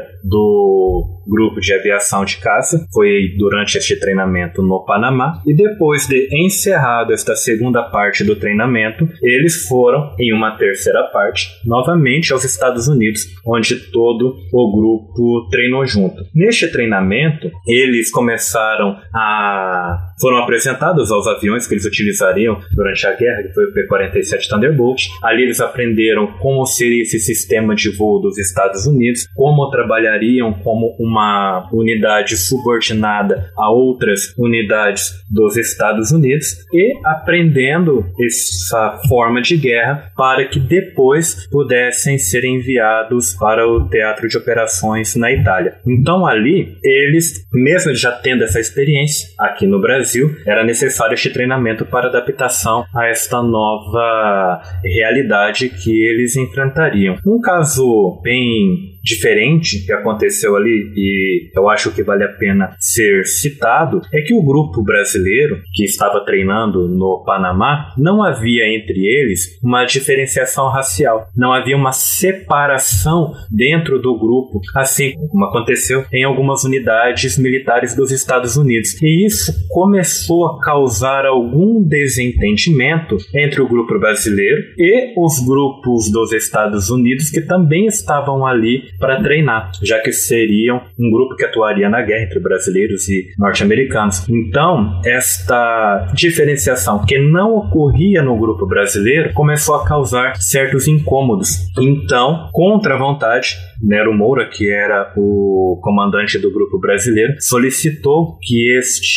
do grupo de aviação de caça foi durante este treinamento no Panamá, e depois de encerrado esta segunda parte do treinamento, eles foram, em uma terceira parte, novamente aos Estados Unidos, onde todo o grupo treinou junto. Neste treinamento, eles começaram a... foram apresentados aos aviões que eles utilizariam durante a guerra, que foi o P quarenta e sete Thunderbolt. Ali eles aprenderam como seria esse sistema de voo dos Estados Unidos, como trabalhariam como uma unidade subordinada a outras unidades dos Estados Unidos, e aprendendo essa forma de guerra para que depois pudessem ser enviados para o teatro de operações na Itália. Então ali, eles, mesmo já tendo essa experiência aqui no Brasil, era necessário este treinamento para adaptação a esta nova realidade que eles enfrentariam. Um caso bem diferente que aconteceu ali, e eu acho que vale a pena ser citado, é que o grupo brasileiro que estava treinando no Panamá, não havia entre eles uma diferenciação racial, não havia uma separação dentro do grupo, assim como aconteceu em algumas unidades militares dos Estados Unidos, e isso começou a causar algum desentendimento entre o grupo brasileiro e os grupos dos Estados Unidos, que também estavam ali para treinar, já que seriam um grupo que atuaria na guerra entre brasileiros e norte-americanos. Então, esta diferenciação que não ocorria no grupo brasileiro começou a causar certos incômodos. Então, contra a vontade, Nero Moura, que era o comandante do grupo brasileiro, solicitou que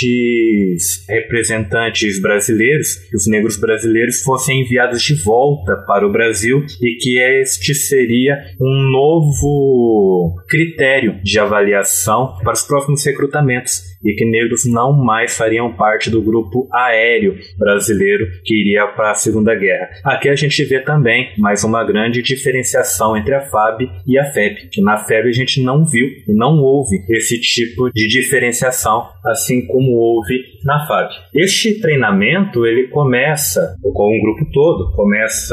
estes representantes brasileiros, os negros brasileiros, fossem enviados de volta para o Brasil, e que este seria um novo critério de avaliação para os próximos recrutamentos, e que negros não mais fariam parte do grupo aéreo brasileiro que iria para a Segunda Guerra. Aqui a gente vê também mais uma grande diferenciação entre a F A B e a F E B, que na F E B a gente não viu e não houve esse tipo de diferenciação, assim como houve na F A B. Este treinamento, ele começa com um grupo todo, começa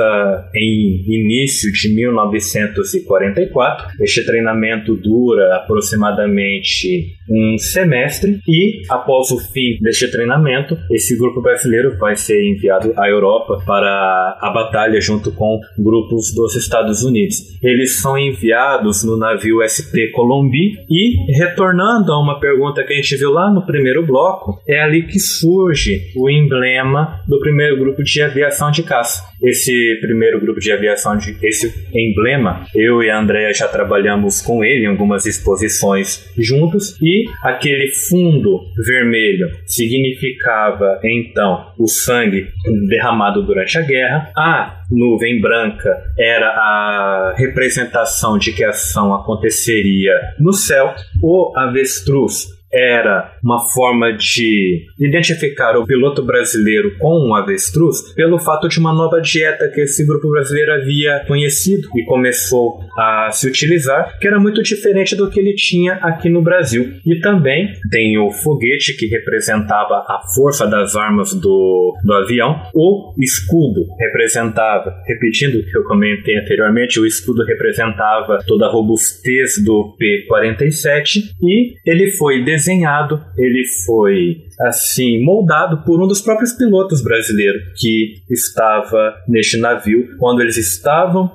em início de mil novecentos e quarenta e quatro. Este treinamento dura aproximadamente um semestre, e após o fim deste treinamento, esse grupo brasileiro vai ser enviado à Europa para a batalha junto com grupos dos Estados Unidos. Eles são enviados no navio S P Colombi, e, retornando a uma pergunta que a gente viu lá no primeiro bloco, é ali que surge o emblema do primeiro grupo de aviação de caça. Esse primeiro grupo de aviação, de, esse emblema, eu e a Andrea já trabalhamos com ele em algumas exposições juntos, e aquele fundo vermelho significava então o sangue derramado durante a guerra. A nuvem branca era a representação de que a ação aconteceria no céu. O avestruz era uma forma de identificar o piloto brasileiro com um avestruz pelo fato de uma nova dieta que esse grupo brasileiro havia conhecido e começou a se utilizar, que era muito diferente do que ele tinha aqui no Brasil. E também tem o foguete, que representava a força das armas do, do avião. O escudo representava, repetindo o que eu comentei anteriormente, o escudo representava toda a robustez do P quarenta e sete, e ele foi desenhado, ele foi assim moldado por um dos próprios pilotos brasileiros que estava neste navio quando eles estavam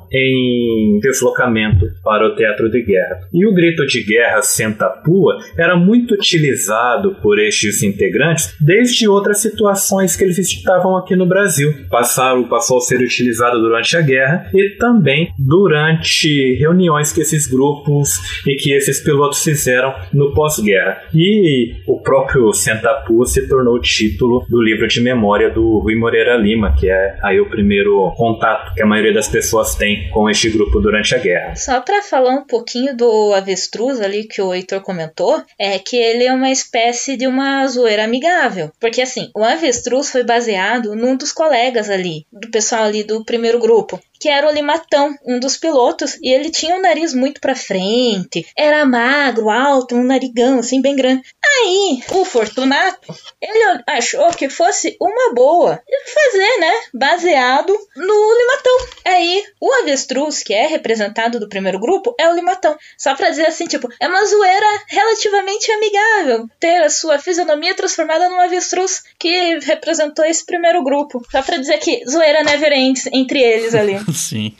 em deslocamento para o teatro de guerra. E o grito de guerra Senta Pua era muito utilizado por estes integrantes desde outras situações que eles estavam aqui no Brasil. Passaram, passou a ser utilizado durante a guerra e também durante reuniões que esses grupos e que esses pilotos fizeram no pós-guerra. E o próprio Senta Pua se tornou o título do livro de memória do Rui Moreira Lima, que é aí o primeiro contato que a maioria das pessoas tem com este grupo durante a guerra. Só para falar um pouquinho do avestruz ali que o Heitor comentou, é que ele é uma espécie de uma zoeira amigável, porque assim, o avestruz foi baseado num dos colegas ali, do pessoal ali do primeiro grupo, que era o Limatão, um dos pilotos, e ele tinha um nariz muito pra frente, era magro, alto, um narigão assim bem grande. Aí, o Fortunato, ele achou que fosse uma boa fazer, né, baseado no limatão. Aí, o avestruz, que é representado do primeiro grupo, é o limatão. Só pra dizer assim, tipo, é uma zoeira relativamente amigável ter a sua fisionomia transformada num avestruz que representou esse primeiro grupo. Só pra dizer que zoeira never ends entre eles ali. Sim.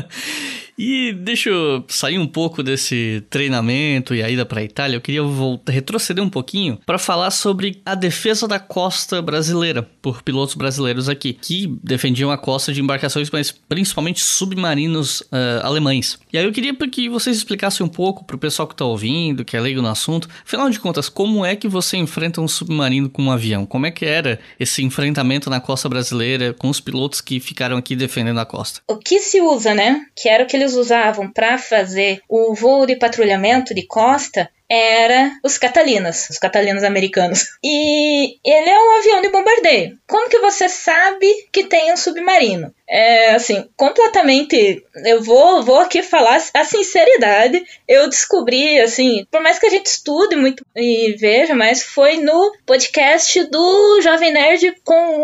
E deixa eu sair um pouco desse treinamento e a ida para a Itália. Eu queria voltar, retroceder um pouquinho para falar sobre a defesa da costa brasileira por pilotos brasileiros aqui, que defendiam a costa de embarcações, mas principalmente submarinos uh, alemães. E aí eu queria que vocês explicassem um pouco para o pessoal que está ouvindo, que é leigo no assunto. Afinal de contas, como é que você enfrenta um submarino com um avião? Como é que era esse enfrentamento na costa brasileira com os pilotos que ficaram aqui defendendo a costa? O que se usa, né? Que era o que eles usavam para fazer o voo de patrulhamento de costa, era os Catalinas, os Catalinas americanos. E ele é um avião de bombardeio. Como que você sabe que tem um submarino? É, assim, completamente... Eu vou, vou aqui falar a sinceridade. Eu descobri, assim, por mais que a gente estude muito e veja, mas foi no podcast do Jovem Nerd com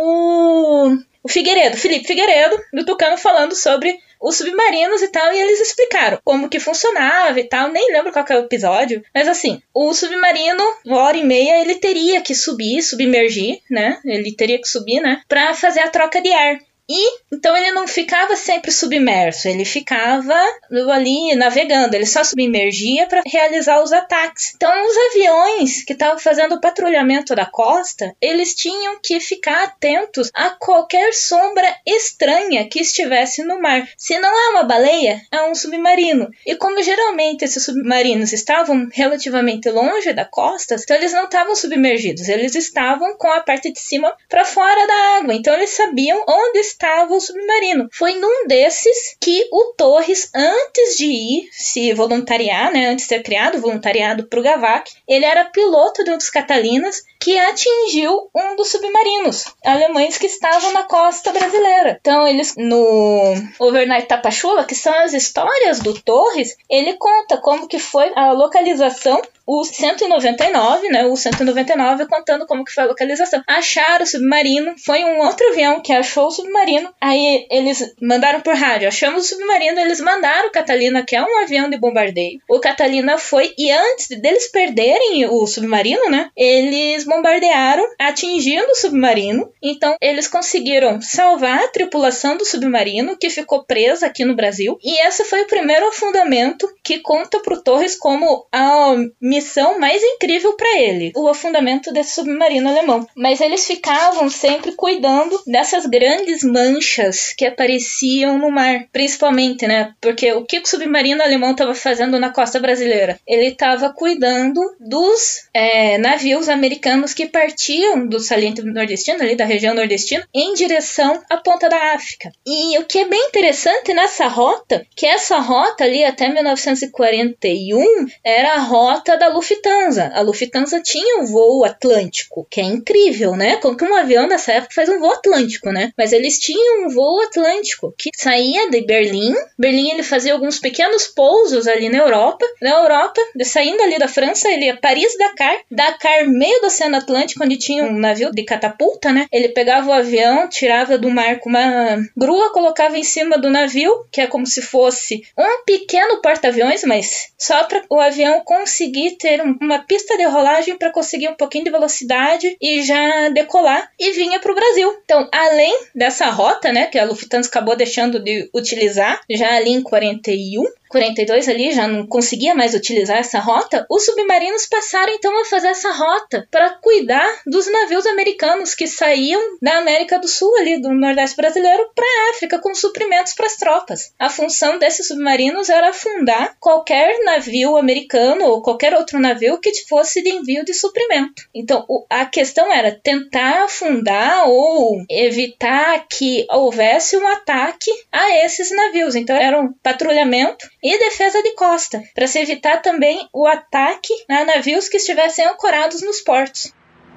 o, o Figueiredo, Felipe Figueiredo, do Tucano, falando sobre os submarinos e tal, e eles explicaram como que funcionava e tal, nem lembro qual que é o episódio, mas assim, o submarino, uma hora e meia, ele teria que subir, submergir, né, ele teria que subir, né, pra fazer a troca de ar. E, então ele não ficava sempre submerso, ele ficava ali navegando, ele só submergia para realizar os ataques. Então os aviões que estavam fazendo o patrulhamento da costa, eles tinham que ficar atentos a qualquer sombra estranha que estivesse no mar. Se não é uma baleia, é um submarino. E como geralmente esses submarinos estavam relativamente longe da costa, então eles não estavam submergidos, eles estavam com a parte de cima para fora da água, então eles sabiam onde estava o submarino. Foi num desses que o Torres, antes de ir se voluntariar, né, antes de ser criado voluntariado para o Gavac, ele era piloto de um dos Catalinas que atingiu um dos submarinos alemães que estavam na costa brasileira. Então, eles, no Overnight Tapachula, que são as histórias do Torres, ele conta como que foi a localização, o cento e noventa e nove, né, o cento e noventa e nove contando como que foi a localização. Acharam o submarino, foi um outro avião que achou o submarino, aí eles mandaram por rádio, achamos o submarino, eles mandaram o Catalina, que é um avião de bombardeio. O Catalina foi, e antes deles perderem o submarino, né, eles bombardearam, atingindo o submarino, então eles conseguiram salvar a tripulação do submarino, que ficou presa aqui no Brasil, e esse foi o primeiro afundamento que conta pro Torres como a missão mais incrível para ele, o afundamento desse submarino alemão. Mas eles ficavam sempre cuidando dessas grandes manchas que apareciam no mar, principalmente, né? Porque o que o submarino alemão estava fazendo na costa brasileira? Ele estava cuidando dos é, navios americanos que partiam do saliente nordestino, ali da região nordestina, em direção à ponta da África. E o que é bem interessante nessa rota, que essa rota ali até mil novecentos e quarenta e um era a rota da Lufthansa. A Lufthansa tinha um voo atlântico, que é incrível, né? Como que um avião dessa época faz um voo atlântico, né? Mas eles tinham um voo atlântico que saía de Berlim. Berlim, ele fazia alguns pequenos pousos ali na Europa. Na Europa, saindo ali da França, ele ia Paris-Dakar. Dakar, meio do Oceano Atlântico, onde tinha um navio de catapulta, né? Ele pegava o avião, tirava do mar com uma grua, colocava em cima do navio, que é como se fosse um pequeno porta-aviões, mas só para o avião conseguir ter uma pista de rolagem para conseguir um pouquinho de velocidade e já decolar, e vinha para o Brasil. Então, além dessa rota, né, que a Lufthansa acabou deixando de utilizar já ali em quarenta e um, quarenta e dois ali, já não conseguia mais utilizar essa rota, os submarinos passaram então a fazer essa rota para cuidar dos navios americanos que saíam da América do Sul, ali do Nordeste brasileiro, para a África com suprimentos para as tropas. A função desses submarinos era afundar qualquer navio americano ou qualquer outro navio que fosse de envio de suprimento. Então, a questão era tentar afundar ou evitar que houvesse um ataque a esses navios. Então, era um patrulhamento e defesa de costa, para se evitar também o ataque a navios que estivessem ancorados nos portos.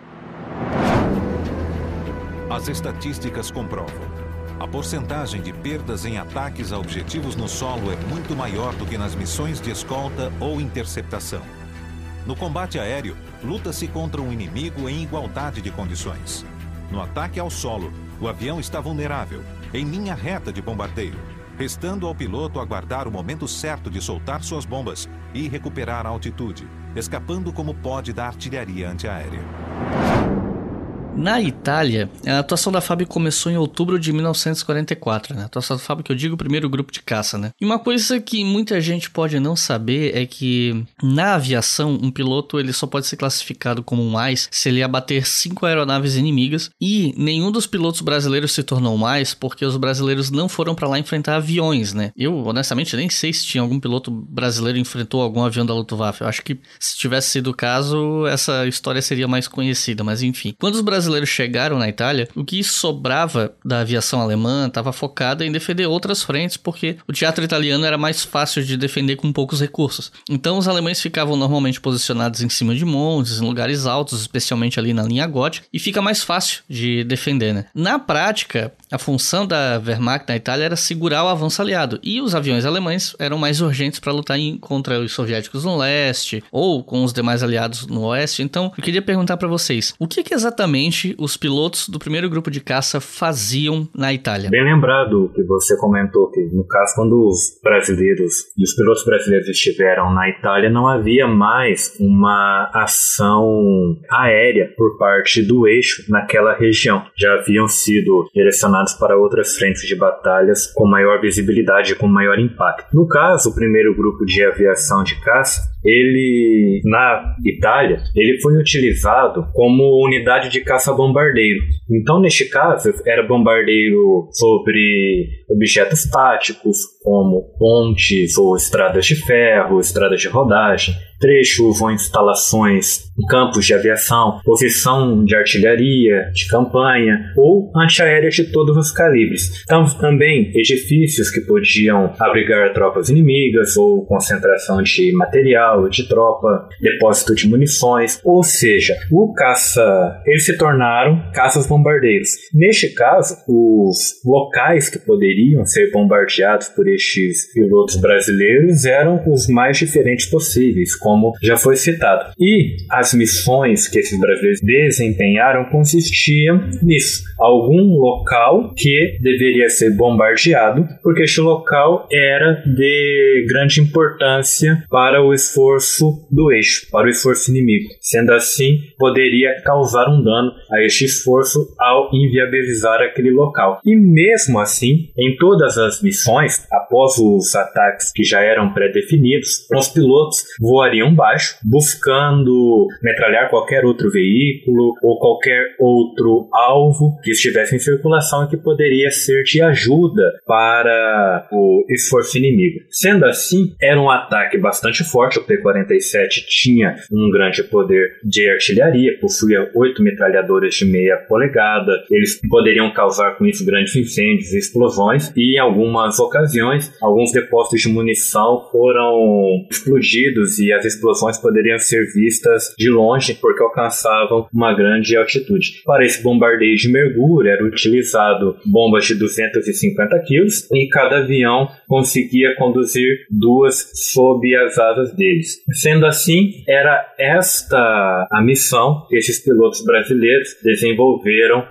As estatísticas comprovam. A porcentagem de perdas em ataques a objetivos no solo é muito maior do que nas missões de escolta ou interceptação. No combate aéreo, luta-se contra um inimigo em igualdade de condições. No ataque ao solo, o avião está vulnerável, em linha reta de bombardeio, restando ao piloto aguardar o momento certo de soltar suas bombas e recuperar a altitude, escapando como pode da artilharia antiaérea. Na Itália, a atuação da F A B começou em outubro de mil novecentos e quarenta e quatro, né? A atuação da F A B que eu digo o primeiro grupo de caça, né? E uma coisa que muita gente pode não saber é que na aviação, um piloto ele só pode ser classificado como um mais se ele abater cinco aeronaves inimigas, e nenhum dos pilotos brasileiros se tornou mais porque os brasileiros não foram pra lá enfrentar aviões, né? Eu, honestamente, nem sei se tinha algum piloto brasileiro que enfrentou algum avião da Luftwaffe. Eu acho que se tivesse sido o caso, essa história seria mais conhecida, mas enfim. Quando os brasileiros brasileiros chegaram na Itália, o que sobrava da aviação alemã estava focada em defender outras frentes, porque o teatro italiano era mais fácil de defender com poucos recursos. Então os alemães ficavam normalmente posicionados em cima de montes, em lugares altos, especialmente ali na linha gótica, e fica mais fácil de defender, né? Na prática, a função da Wehrmacht na Itália era segurar o avanço aliado, e os aviões alemães eram mais urgentes para lutar em, contra os soviéticos no leste, ou com os demais aliados no oeste. Então, eu queria perguntar para vocês, o que, que exatamente os pilotos do primeiro grupo de caça faziam na Itália? Bem lembrado que você comentou que, no caso, quando os brasileiros e os pilotos brasileiros estiveram na Itália, não havia mais uma ação aérea por parte do eixo naquela região. Já haviam sido direcionados para outras frentes de batalhas com maior visibilidade e com maior impacto. No caso, o primeiro grupo de aviação de caça, ele, na Itália, ele foi utilizado como unidade de caça-bombardeiro. Então, neste caso, era bombardeiro sobre objetos táticos, como pontes ou estradas de ferro, estradas de rodagem, trechos ou instalações em campos de aviação, posição de artilharia, de campanha ou antiaérea de todos os calibres. Então, também edifícios que podiam abrigar tropas inimigas ou concentração de material, de tropa, depósito de munições, ou seja, o caça, eles se tornaram caças-bombardeiros. Neste caso, os locais que poderiam ser bombardeados por estes pilotos brasileiros eram os mais diferentes possíveis, como já foi citado. E as missões que esses brasileiros desempenharam consistiam nisso. Algum local que deveria ser bombardeado, porque este local era de grande importância para o esforço do eixo, para o esforço inimigo. Sendo assim, poderia causar um dano a este esforço ao inviabilizar aquele local. E mesmo assim, em todas as missões, após os ataques que já eram pré-definidos, os pilotos voariam baixo, buscando metralhar qualquer outro veículo ou qualquer outro alvo que estivesse em circulação e que poderia ser de ajuda para o esforço inimigo. Sendo assim, era um ataque bastante forte. O P quarenta e sete tinha um grande poder de artilharia, possuía oito metralhadoras de meia polegada, eles poderiam causar com isso grandes incêndios e explosões, e em algumas ocasiões, alguns depósitos de munição foram explodidos e as explosões poderiam ser vistas de longe porque alcançavam uma grande altitude. Para esse bombardeio de mergulho era utilizado bombas de duzentos e cinquenta quilos e cada avião conseguia conduzir duas sob as asas deles. Sendo assim, era esta a missão que esses pilotos brasileiros desenvolveram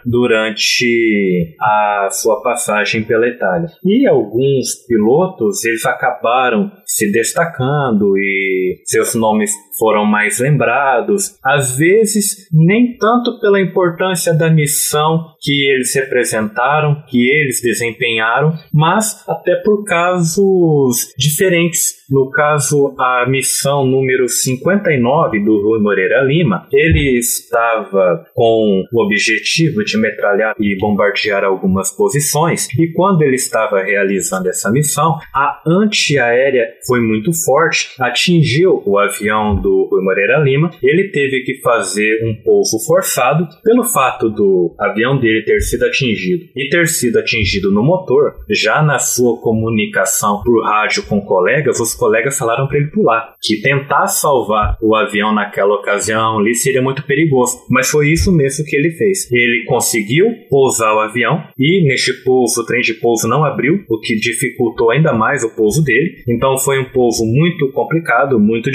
durante a sua passagem pela Itália. E alguns pilotos, eles acabaram se destacando e seus nomes foram mais lembrados, às vezes nem tanto pela importância da missão que eles representaram, que eles desempenharam, mas até por casos diferentes. No caso, a missão número cinquenta e nove do Rui Moreira Lima, ele estava com o objetivo de metralhar e bombardear algumas posições, e quando ele estava realizando essa missão, a antiaérea foi muito forte, atingiu o avião do Rui Moreira Lima. Ele teve que fazer um pouso forçado. Pelo fato do avião dele ter sido atingido e ter sido atingido no motor, já na sua comunicação por rádio com colegas, os colegas falaram para ele pular, que tentar salvar o avião naquela ocasião ali seria muito perigoso, mas foi isso mesmo que ele fez. Ele conseguiu pousar o avião e neste pouso, o trem de pouso não abriu, o que dificultou ainda mais o pouso dele. Então foi um pouso muito complicado, muito difícil,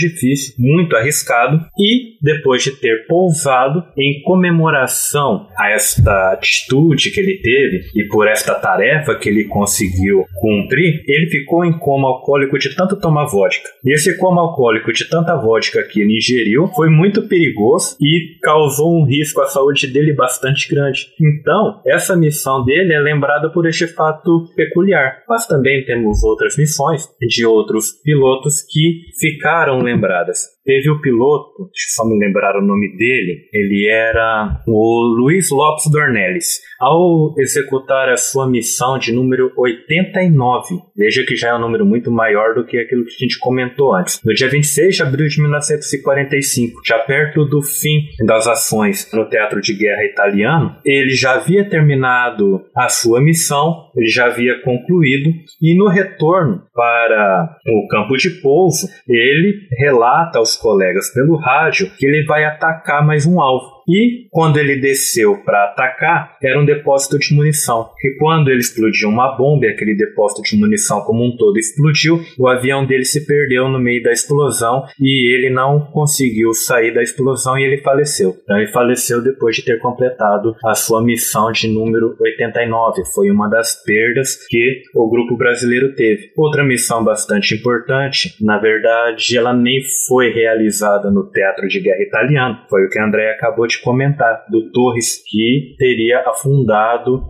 difícil, muito arriscado, e depois de ter pousado, em comemoração a esta atitude que ele teve e por esta tarefa que ele conseguiu cumprir, ele ficou em coma alcoólico de tanto tomar vodka. E esse coma alcoólico de tanta vodka que ele ingeriu foi muito perigoso e causou um risco à saúde dele bastante grande. Então, essa missão dele é lembrada por este fato peculiar. Mas também temos outras missões de outros pilotos que ficaram lembradas. Teve o piloto, deixa eu só me lembrar o nome dele, ele era o Luiz Lopes Dornelles. Ao executar a sua missão de número oitenta e nove, veja que já é um número muito maior do que aquilo que a gente comentou antes, no dia vinte e seis de abril de mil novecentos e quarenta e cinco, já perto do fim das ações no Teatro de Guerra italiano, ele já havia terminado a sua missão, ele já havia concluído, e no retorno para o campo de pouso, ele relata aos colegas pelo rádio que ele vai atacar mais um alvo. E quando ele desceu para atacar, era um depósito de munição. E quando ele explodiu uma bomba e aquele depósito de munição como um todo explodiu, o avião dele se perdeu no meio da explosão e ele não conseguiu sair da explosão e ele faleceu. Então ele faleceu depois de ter completado a sua missão de número oitenta e nove. Foi uma das perdas que o grupo brasileiro teve. Outra missão bastante importante, na verdade, ela nem foi realizada no Teatro de Guerra italiano. Foi o que a André acabou de comentar, do Torres, que teria afundado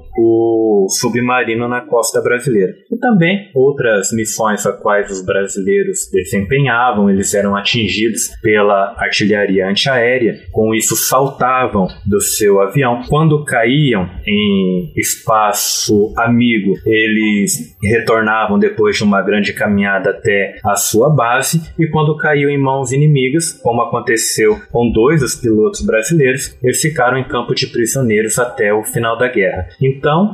o submarino na costa brasileira. E também outras missões a quais os brasileiros desempenhavam, eles eram atingidos pela artilharia antiaérea, com isso saltavam do seu avião. Quando caíam em espaço amigo, eles retornavam depois de uma grande caminhada até a sua base, e quando caíam em mãos inimigas, como aconteceu com dois dos pilotos brasileiros, eles ficaram em campo de prisioneiros até o final da guerra. Então,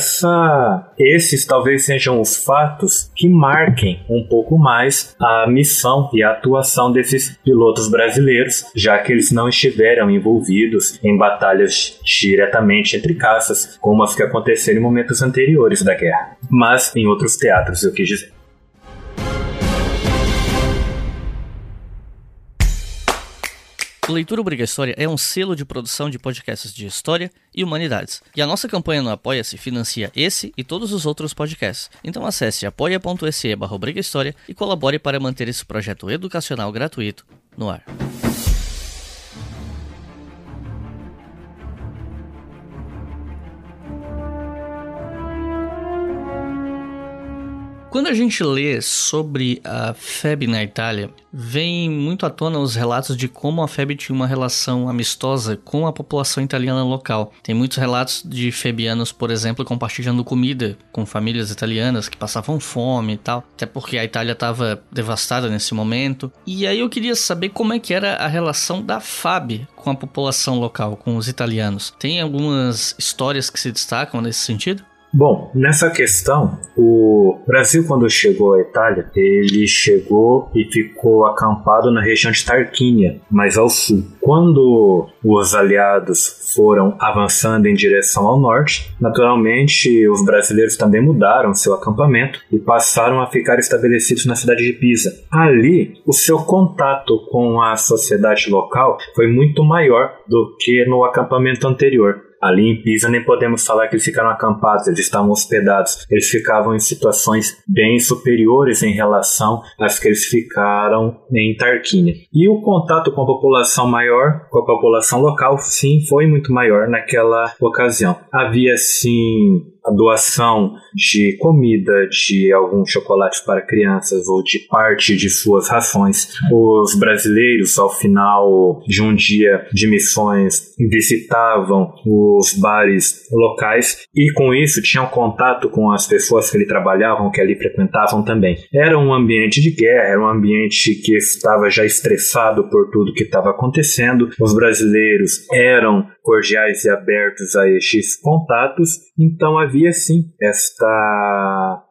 essa, esses talvez sejam os fatos que marquem um pouco mais a missão e a atuação desses pilotos brasileiros, já que eles não estiveram envolvidos em batalhas diretamente entre caças, como as que aconteceram em momentos anteriores da guerra, mas em outros teatros, eu quis dizer. Leitura Obrigatória é um selo de produção de podcasts de história e humanidades. E a nossa campanha no Apoia-se financia esse e todos os outros podcasts. Então acesse apoia.se barra Obrigatória e colabore para manter esse projeto educacional gratuito no ar. Quando a gente lê sobre a F E B na Itália, vem muito à tona os relatos de como a F E B tinha uma relação amistosa com a população italiana local. Tem muitos relatos de febianos, por exemplo, compartilhando comida com famílias italianas que passavam fome e tal, até porque a Itália estava devastada nesse momento. E aí eu queria saber como é que era a relação da F A B com a população local, com os italianos. Tem algumas histórias que se destacam nesse sentido? Bom, nessa questão, o Brasil, quando chegou à Itália, ele chegou e ficou acampado na região de Tarquínia, mais ao sul. Quando os aliados foram avançando em direção ao norte, naturalmente os brasileiros também mudaram seu acampamento e passaram a ficar estabelecidos na cidade de Pisa. Ali, o seu contato com a sociedade local foi muito maior do que no acampamento anterior. Ali em Pisa nem podemos falar que eles ficaram acampados, eles estavam hospedados. Eles ficavam em situações bem superiores em relação às que eles ficaram em Tarquínia. E o contato com a população maior, com a população local, sim, foi muito maior naquela ocasião. Havia, sim, a doação de comida, de alguns chocolates para crianças ou de parte de suas rações. Os brasileiros, ao final de um dia de missões, visitavam os bares locais e com isso tinham contato com as pessoas que ali trabalhavam, que ali frequentavam também. Era um ambiente de guerra, era um ambiente que estava já estressado por tudo que estava acontecendo. Os brasileiros eram cordiais e abertos a estes contatos, então havia sim esta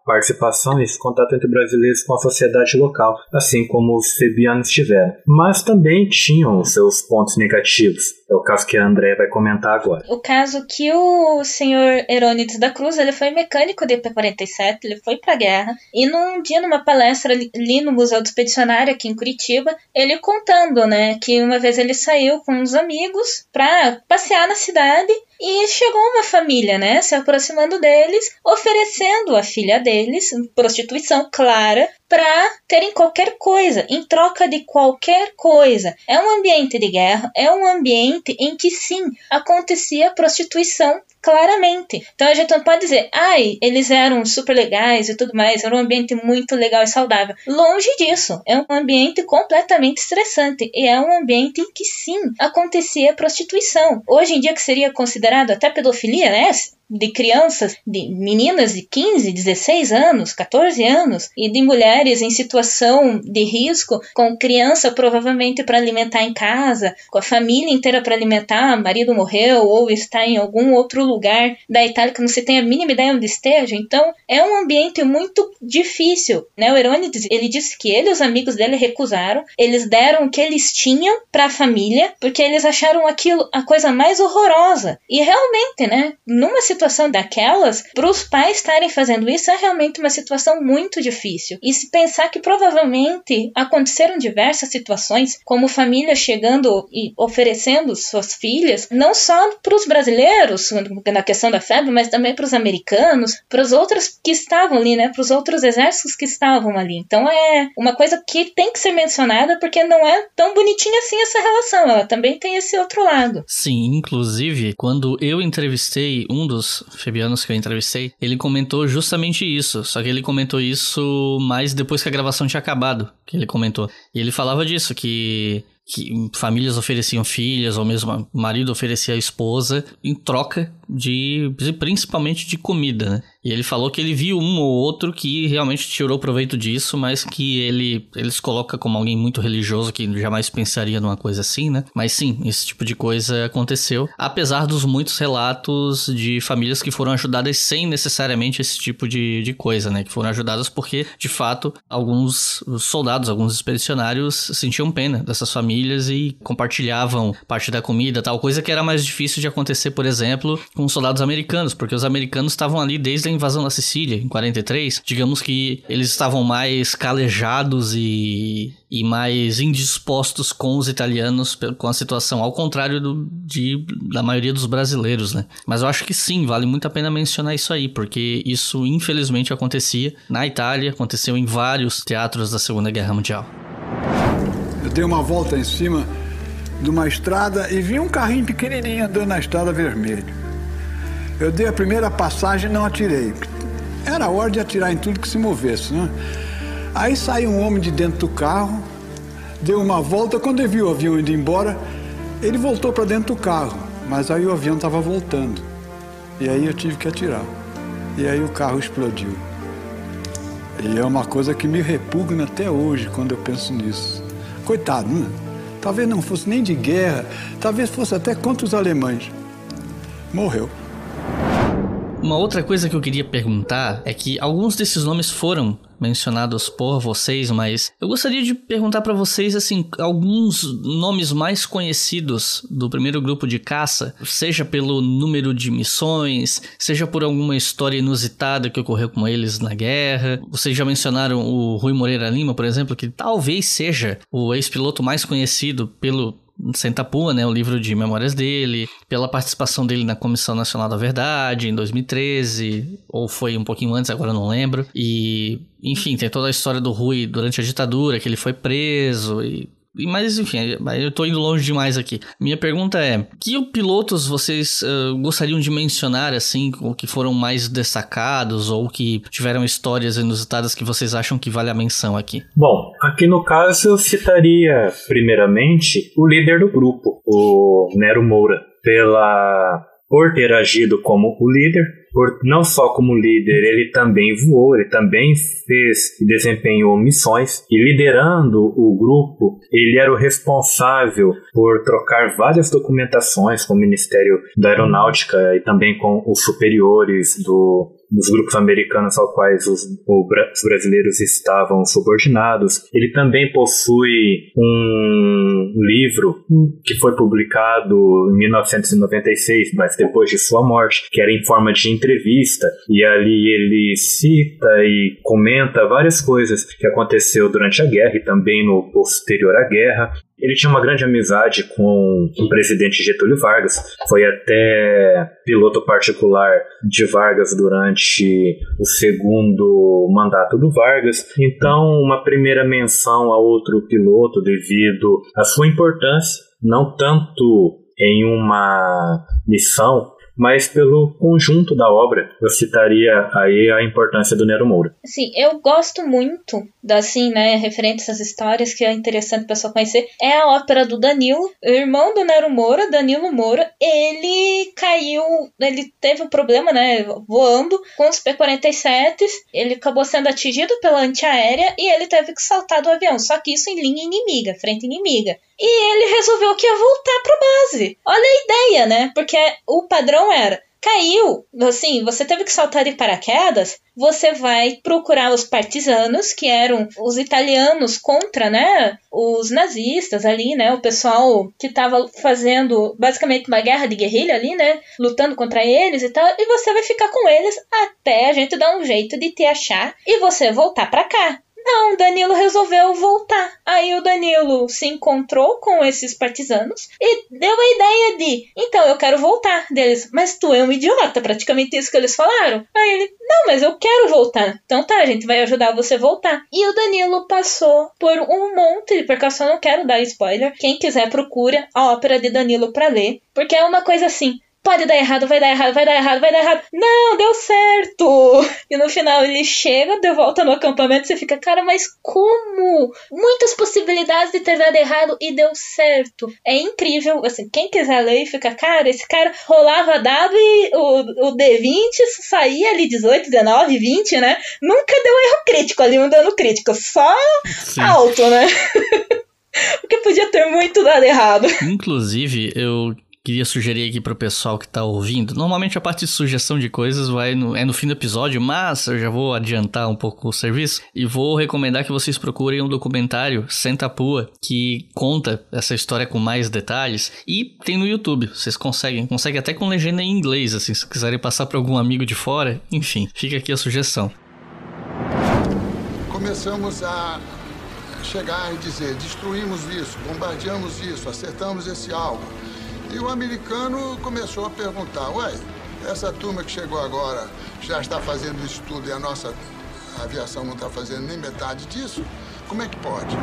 participação e esse contato entre brasileiros com a sociedade local, assim como os febianos tiveram. Mas também tinham seus pontos negativos. É o caso que a Andréa vai comentar agora. O caso que o senhor Herónides da Cruz, ele foi mecânico de P quarenta e sete, ele foi pra guerra, e num dia, numa palestra ali no Museu do Expedicionário, aqui em Curitiba, ele contando, né, que uma vez ele saiu com uns amigos pra passear na cidade, e chegou uma família, né, se aproximando deles, oferecendo a filha deles, prostituição clara, para terem qualquer coisa, em troca de qualquer coisa. É um ambiente de guerra, é um ambiente em que sim, acontecia prostituição claramente. Então a gente não pode dizer, ai, eles eram super legais e tudo mais, era um ambiente muito legal e saudável. Longe disso, é um ambiente completamente estressante e é um ambiente em que sim, acontecia prostituição. Hoje em dia que seria considerado até pedofilia, né? De crianças, de meninas de quinze, dezesseis anos, catorze anos, e de mulheres em situação de risco, com criança provavelmente para alimentar em casa, com a família inteira para alimentar, marido morreu ou está em algum outro lugar da Itália que não se tem a mínima ideia onde esteja. Então é um ambiente muito difícil, né? O Herónides, ele disse que ele e os amigos dele recusaram, eles deram o que eles tinham para a família, porque eles acharam aquilo a coisa mais horrorosa. E realmente, né, numa situação daquelas, para os pais estarem fazendo isso é realmente uma situação muito difícil. E se pensar que provavelmente aconteceram diversas situações, como famílias chegando e oferecendo suas filhas, não só para os brasileiros, na questão da febre, mas também para os americanos, para os outros que estavam ali, né, para os outros exércitos que estavam ali. Então é uma coisa que tem que ser mencionada, porque não é tão bonitinha assim essa relação, ela também tem esse outro lado. Sim, inclusive, quando eu entrevistei um dos febianos que eu entrevistei, ele comentou justamente isso, só que ele comentou isso mais depois que a gravação tinha acabado, que ele comentou. E ele falava disso, que, que famílias ofereciam filhas, ou mesmo o marido oferecia a esposa em troca de, principalmente de comida, né? E ele falou que ele viu um ou outro que realmente tirou proveito disso, mas que ele, ele se coloca como alguém muito religioso, que jamais pensaria numa coisa assim, né? Mas sim, esse tipo de coisa aconteceu, apesar dos muitos relatos de famílias que foram ajudadas sem necessariamente esse tipo de, de coisa, né? Que foram ajudadas porque, de fato, alguns soldados, alguns expedicionários sentiam pena dessas famílias e compartilhavam parte da comida, tal coisa que era mais difícil de acontecer, por exemplo, com os soldados americanos, porque os americanos estavam ali desde a invasão da Sicília, em quarenta e três, digamos que eles estavam mais calejados e, e mais indispostos com os italianos, com a situação, ao contrário do, de, da maioria dos brasileiros, né? Mas eu acho que sim, vale muito a pena mencionar isso aí, porque isso infelizmente acontecia na Itália, aconteceu em vários teatros da Segunda Guerra Mundial. Eu dei uma volta em cima de uma estrada e vi um carrinho pequenininho andando na estrada vermelha. Eu dei a primeira passagem e não atirei. Era hora de atirar em tudo que se movesse, né? Aí saiu um homem de dentro do carro, deu uma volta, quando ele viu o avião indo embora, ele voltou para dentro do carro, mas aí o avião estava voltando. E aí eu tive que atirar. E aí o carro explodiu. E é uma coisa que me repugna até hoje quando eu penso nisso. Coitado, né? Talvez não fosse nem de guerra, talvez fosse até contra os alemães. Morreu. Uma outra coisa que eu queria perguntar é que alguns desses nomes foram mencionados por vocês, mas eu gostaria de perguntar para vocês, assim, alguns nomes mais conhecidos do primeiro grupo de caça, seja pelo número de missões, seja por alguma história inusitada que ocorreu com eles na guerra. Vocês já mencionaram o Rui Moreira Lima, por exemplo, que talvez seja o ex-piloto mais conhecido pelo Sentapua, né, o livro de memórias dele, pela participação dele na Comissão Nacional da Verdade em dois mil e treze, ou foi um pouquinho antes, agora eu não lembro. E, enfim, tem toda a história do Rui durante a ditadura, que ele foi preso e... Mas, enfim, eu tô indo longe demais aqui. Minha pergunta é, que pilotos vocês uh, gostariam de mencionar, assim, que foram mais destacados ou que tiveram histórias inusitadas que vocês acham que vale a menção aqui? Bom, aqui no caso eu citaria, primeiramente, o líder do grupo, o Nero Moura, pela... por ter agido como o líder, por, não só como líder, ele também voou, ele também fez e desempenhou missões, e liderando o grupo, ele era o responsável por trocar várias documentações com o Ministério da Aeronáutica e também com os superiores do, dos grupos americanos ao quais os, os brasileiros estavam subordinados. Ele também possui um livro que foi publicado em mil novecentos e noventa e seis, mas depois de sua morte, que era em forma de entrevista, e ali ele cita e comenta várias coisas que aconteceu durante a guerra e também no posterior à guerra. Ele tinha uma grande amizade com o presidente Getúlio Vargas, foi até piloto particular de Vargas durante o segundo mandato do Vargas. Então, uma primeira menção a outro piloto devido à sua importância, não tanto em uma missão, mas pelo conjunto da obra. Eu citaria aí a importância do Nero Moura. Sim, eu gosto muito, assim, né, referente a essas histórias, que é interessante o pessoal conhecer, é a ópera do Danilo, o irmão do Nero Moura, Danilo Moura. Ele caiu, ele teve um problema, né, voando com os P quarenta e sete, ele acabou sendo atingido pela antiaérea e ele teve que saltar do avião, só que isso em linha inimiga, frente inimiga. E ele resolveu que ia voltar para base. Olha a ideia, né? Porque o padrão era, caiu, assim, você teve que saltar de paraquedas, você vai procurar os partisanos, que eram os italianos contra, né, os nazistas ali, né, o pessoal que estava fazendo basicamente uma guerra de guerrilha ali, né, lutando contra eles e tal, e você vai ficar com eles até a gente dar um jeito de te achar e você voltar para cá. Não, Danilo resolveu voltar. Aí o Danilo se encontrou com esses partisanos e deu a ideia de, então, eu quero voltar deles. Mas tu é um idiota, praticamente isso que eles falaram. Aí ele, não, mas eu quero voltar. Então tá, a gente vai ajudar você a voltar. E o Danilo passou por um monte de percussão, não quero dar spoiler. Quem quiser procura a ópera de Danilo pra ler, porque é uma coisa assim, pode dar errado, vai dar errado, vai dar errado, vai dar errado. Não, deu certo! E no final ele chega, de volta no acampamento, e você fica, cara, mas como? Muitas possibilidades de ter dado errado e deu certo. É incrível, assim, quem quiser ler e fica, cara, esse cara rolava dado e o, o D vinte saía ali dezoito, dezenove, vinte, né? Nunca deu erro crítico ali, um dano crítico, só Sim. alto, né? Porque podia ter muito dado errado. Inclusive, eu queria sugerir aqui pro pessoal que tá ouvindo. Normalmente a parte de sugestão de coisas vai no, é no fim do episódio, mas eu já vou adiantar um pouco o serviço e vou recomendar que vocês procurem um documentário, Senta Pua, que conta essa história com mais detalhes e tem no YouTube. Vocês conseguem, conseguem até com legenda em inglês, assim, se quiserem passar para algum amigo de fora. Enfim, fica aqui a sugestão. Começamos a chegar e dizer, destruímos isso, bombardeamos isso, acertamos esse alvo. E o americano começou a perguntar, ué, essa turma que chegou agora já está fazendo isso tudo e a nossa aviação não está fazendo nem metade disso? Como é que pode?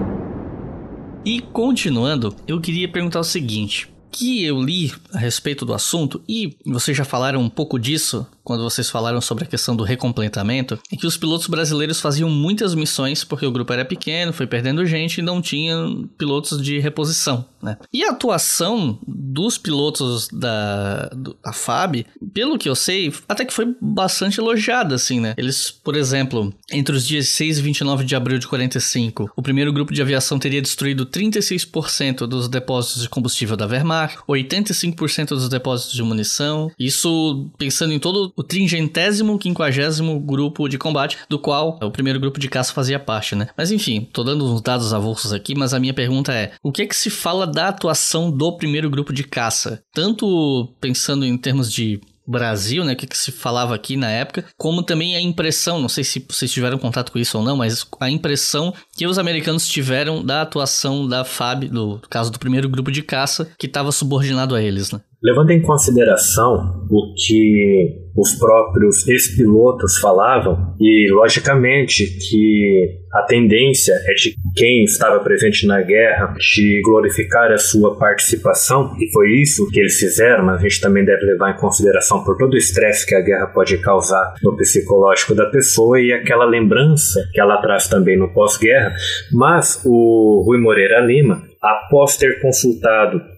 E continuando, eu queria perguntar o seguinte, que eu li a respeito do assunto, e vocês já falaram um pouco disso quando vocês falaram sobre a questão do recompletamento, é que os pilotos brasileiros faziam muitas missões porque o grupo era pequeno, foi perdendo gente e não tinha pilotos de reposição, né? E a atuação dos pilotos da, da F A B, pelo que eu sei, até que foi bastante elogiada, assim, né? Eles, por exemplo, entre os dias seis e vinte e nove de abril de quarenta e cinco, o primeiro grupo de aviação teria destruído trinta e seis por cento dos depósitos de combustível da Wehrmacht, oitenta e cinco por cento dos depósitos de munição, isso pensando em todo o tringentésimo, quinquagésimo grupo de combate, do qual o primeiro grupo de caça fazia parte, né? Mas enfim, tô dando uns dados avulsos aqui, mas a minha pergunta é, o que é que se fala da atuação do primeiro grupo de caça? Tanto pensando em termos de Brasil, né, o que, que se falava aqui na época, como também a impressão, não sei se vocês tiveram contato com isso ou não, mas a impressão que os americanos tiveram da atuação da F A B, no caso do primeiro grupo de caça, que estava subordinado a eles, né? Levando em consideração o que os próprios ex-pilotos falavam, e logicamente que a tendência é de quem estava presente na guerra de glorificar a sua participação, e foi isso que eles fizeram, mas a gente também deve levar em consideração por todo o estresse que a guerra pode causar no psicológico da pessoa e aquela lembrança que ela traz também no pós-guerra. Mas o Rui Moreira Lima, após ter consultado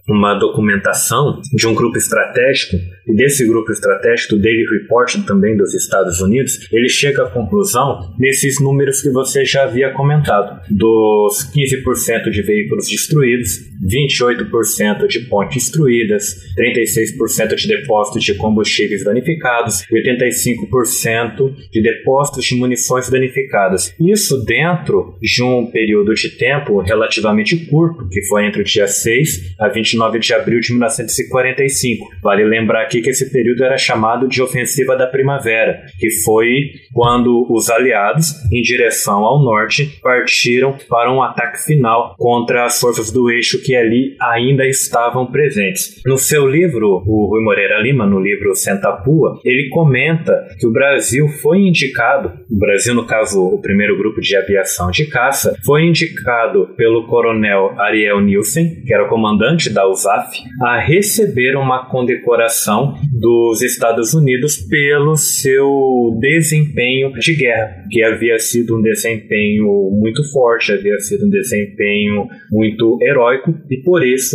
uma documentação de um grupo estratégico, e desse grupo estratégico, do Daily Report também dos Estados Unidos, ele chega à conclusão nesses números que você já havia comentado, dos quinze por cento de veículos destruídos, vinte e oito por cento de pontes destruídas, trinta e seis por cento de depósitos de combustíveis danificados, oitenta e cinco por cento de depósitos de munições danificadas. Isso dentro de um período de tempo relativamente curto, que foi entre o dia seis a vinte e nove de abril de mil novecentos e quarenta e cinco. Vale lembrar aqui que esse período era chamado de Ofensiva da Primavera, que foi quando os aliados, em direção ao norte, partiram para um ataque final contra as forças do eixo que ali ainda estavam presentes. No seu livro, o Rui Moreira Lima, no livro Sentapua, ele comenta que o Brasil foi indicado, o Brasil, no caso, o primeiro grupo de aviação de caça, foi indicado pelo coronel Ariel Nielsen, que era o comandante da U S A F, a receber uma condecoração dos Estados Unidos pelo seu desempenho de guerra, que havia sido um desempenho muito forte, havia sido um desempenho muito heróico, e por isso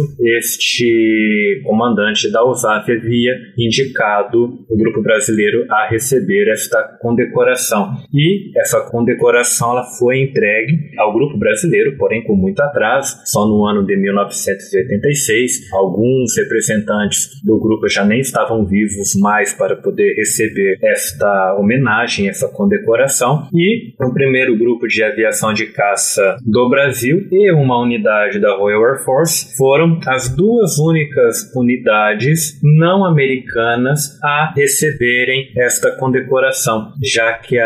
este comandante da U S A F havia indicado o grupo brasileiro a receber esta condecoração. E essa condecoração ela foi entregue ao grupo brasileiro, porém com muito atraso, só no ano de mil novecentos e oitenta e seis. Alguns representantes do grupo já nem estavam vivos mais para poder receber esta homenagem, essa condecoração, e o primeiro grupo de aviação de caça do Brasil e uma unidade da Royal Air Force foram as duas únicas unidades não americanas a receberem esta condecoração, já que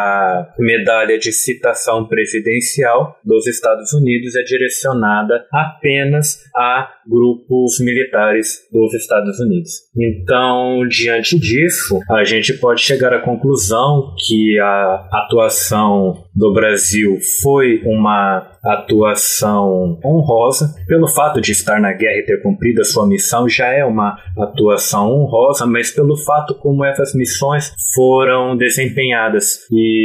a medalha de citação presidencial dos Estados Unidos é direcionada apenas a grupos militares dos Estados Unidos. Então, diante disso, a gente pode chegar à conclusão que a atuação do Brasil foi uma atuação honrosa. Pelo fato de estar na guerra e ter cumprido a sua missão, já é uma atuação honrosa, mas pelo fato como essas missões foram desempenhadas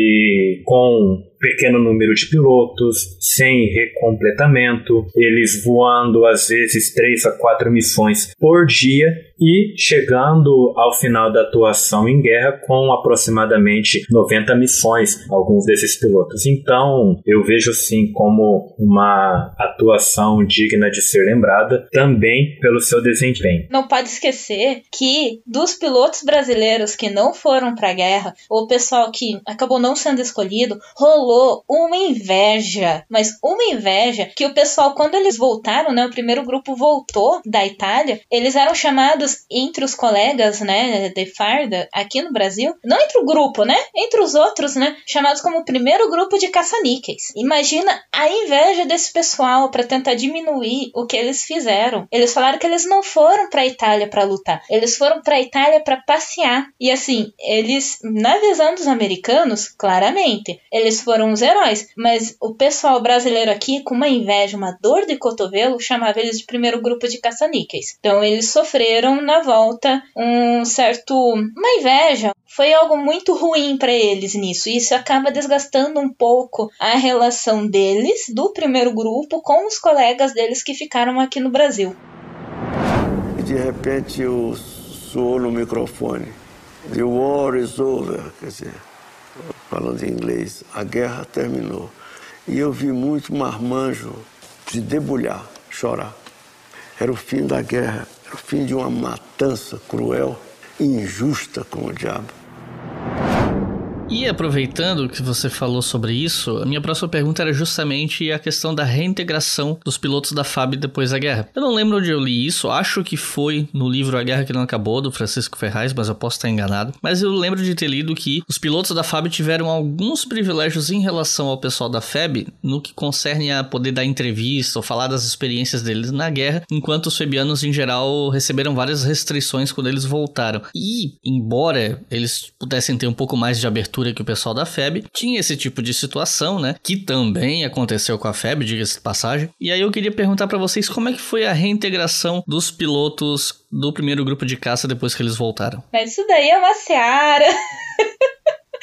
e com pequeno número de pilotos, sem recompletamento, eles voando às vezes três a quatro missões por dia e chegando ao final da atuação em guerra com aproximadamente noventa missões, alguns desses pilotos. Então, eu vejo assim como uma atuação digna de ser lembrada, também pelo seu desempenho. Não pode esquecer que dos pilotos brasileiros que não foram para a guerra, o pessoal que acabou não sendo escolhido, rolou uma inveja, mas uma inveja que o pessoal, quando eles voltaram, né, o primeiro grupo voltou da Itália, eles eram chamados entre os colegas, né, de farda aqui no Brasil, não entre o grupo, né, entre os outros, né, chamados como o primeiro grupo de caça-níqueis. Imagina a inveja desse pessoal para tentar diminuir o que eles fizeram. Eles falaram que eles não foram para a Itália para lutar, eles foram para a Itália para passear. E assim, eles, na visão dos americanos, claramente, eles foram os heróis, mas o pessoal brasileiro aqui, com uma inveja, uma dor de cotovelo, chamava eles de primeiro grupo de caça-níqueis. Então eles sofreram na volta um certo, uma inveja. Foi algo muito ruim para eles nisso. Isso acaba desgastando um pouco a relação deles, do primeiro grupo, com os colegas deles que ficaram aqui no Brasil. E de repente eu soou no microfone: "The war is over", quer dizer, falando em inglês, a guerra terminou. E eu vi muito marmanjo se debulhar, chorar. Era o fim da guerra, era o fim de uma matança cruel, injusta como o diabo. E aproveitando que você falou sobre isso, a minha próxima pergunta era justamente a questão da reintegração dos pilotos da F A B depois da guerra. Eu não lembro onde eu li isso, acho que foi no livro A Guerra Que Não Acabou, do Francisco Ferraz, mas eu posso estar enganado. Mas eu lembro de ter lido que os pilotos da F A B tiveram alguns privilégios em relação ao pessoal da F E B, no que concerne a poder dar entrevista ou falar das experiências deles na guerra, enquanto os febianos em geral receberam várias restrições quando eles voltaram. E, embora eles pudessem ter um pouco mais de abertura que o pessoal da F E B, tinha esse tipo de situação, né, que também aconteceu com a F E B, diga-se de passagem. E aí eu queria perguntar pra vocês como é que foi a reintegração dos pilotos do primeiro grupo de caça depois que eles voltaram. Mas isso daí é uma seara.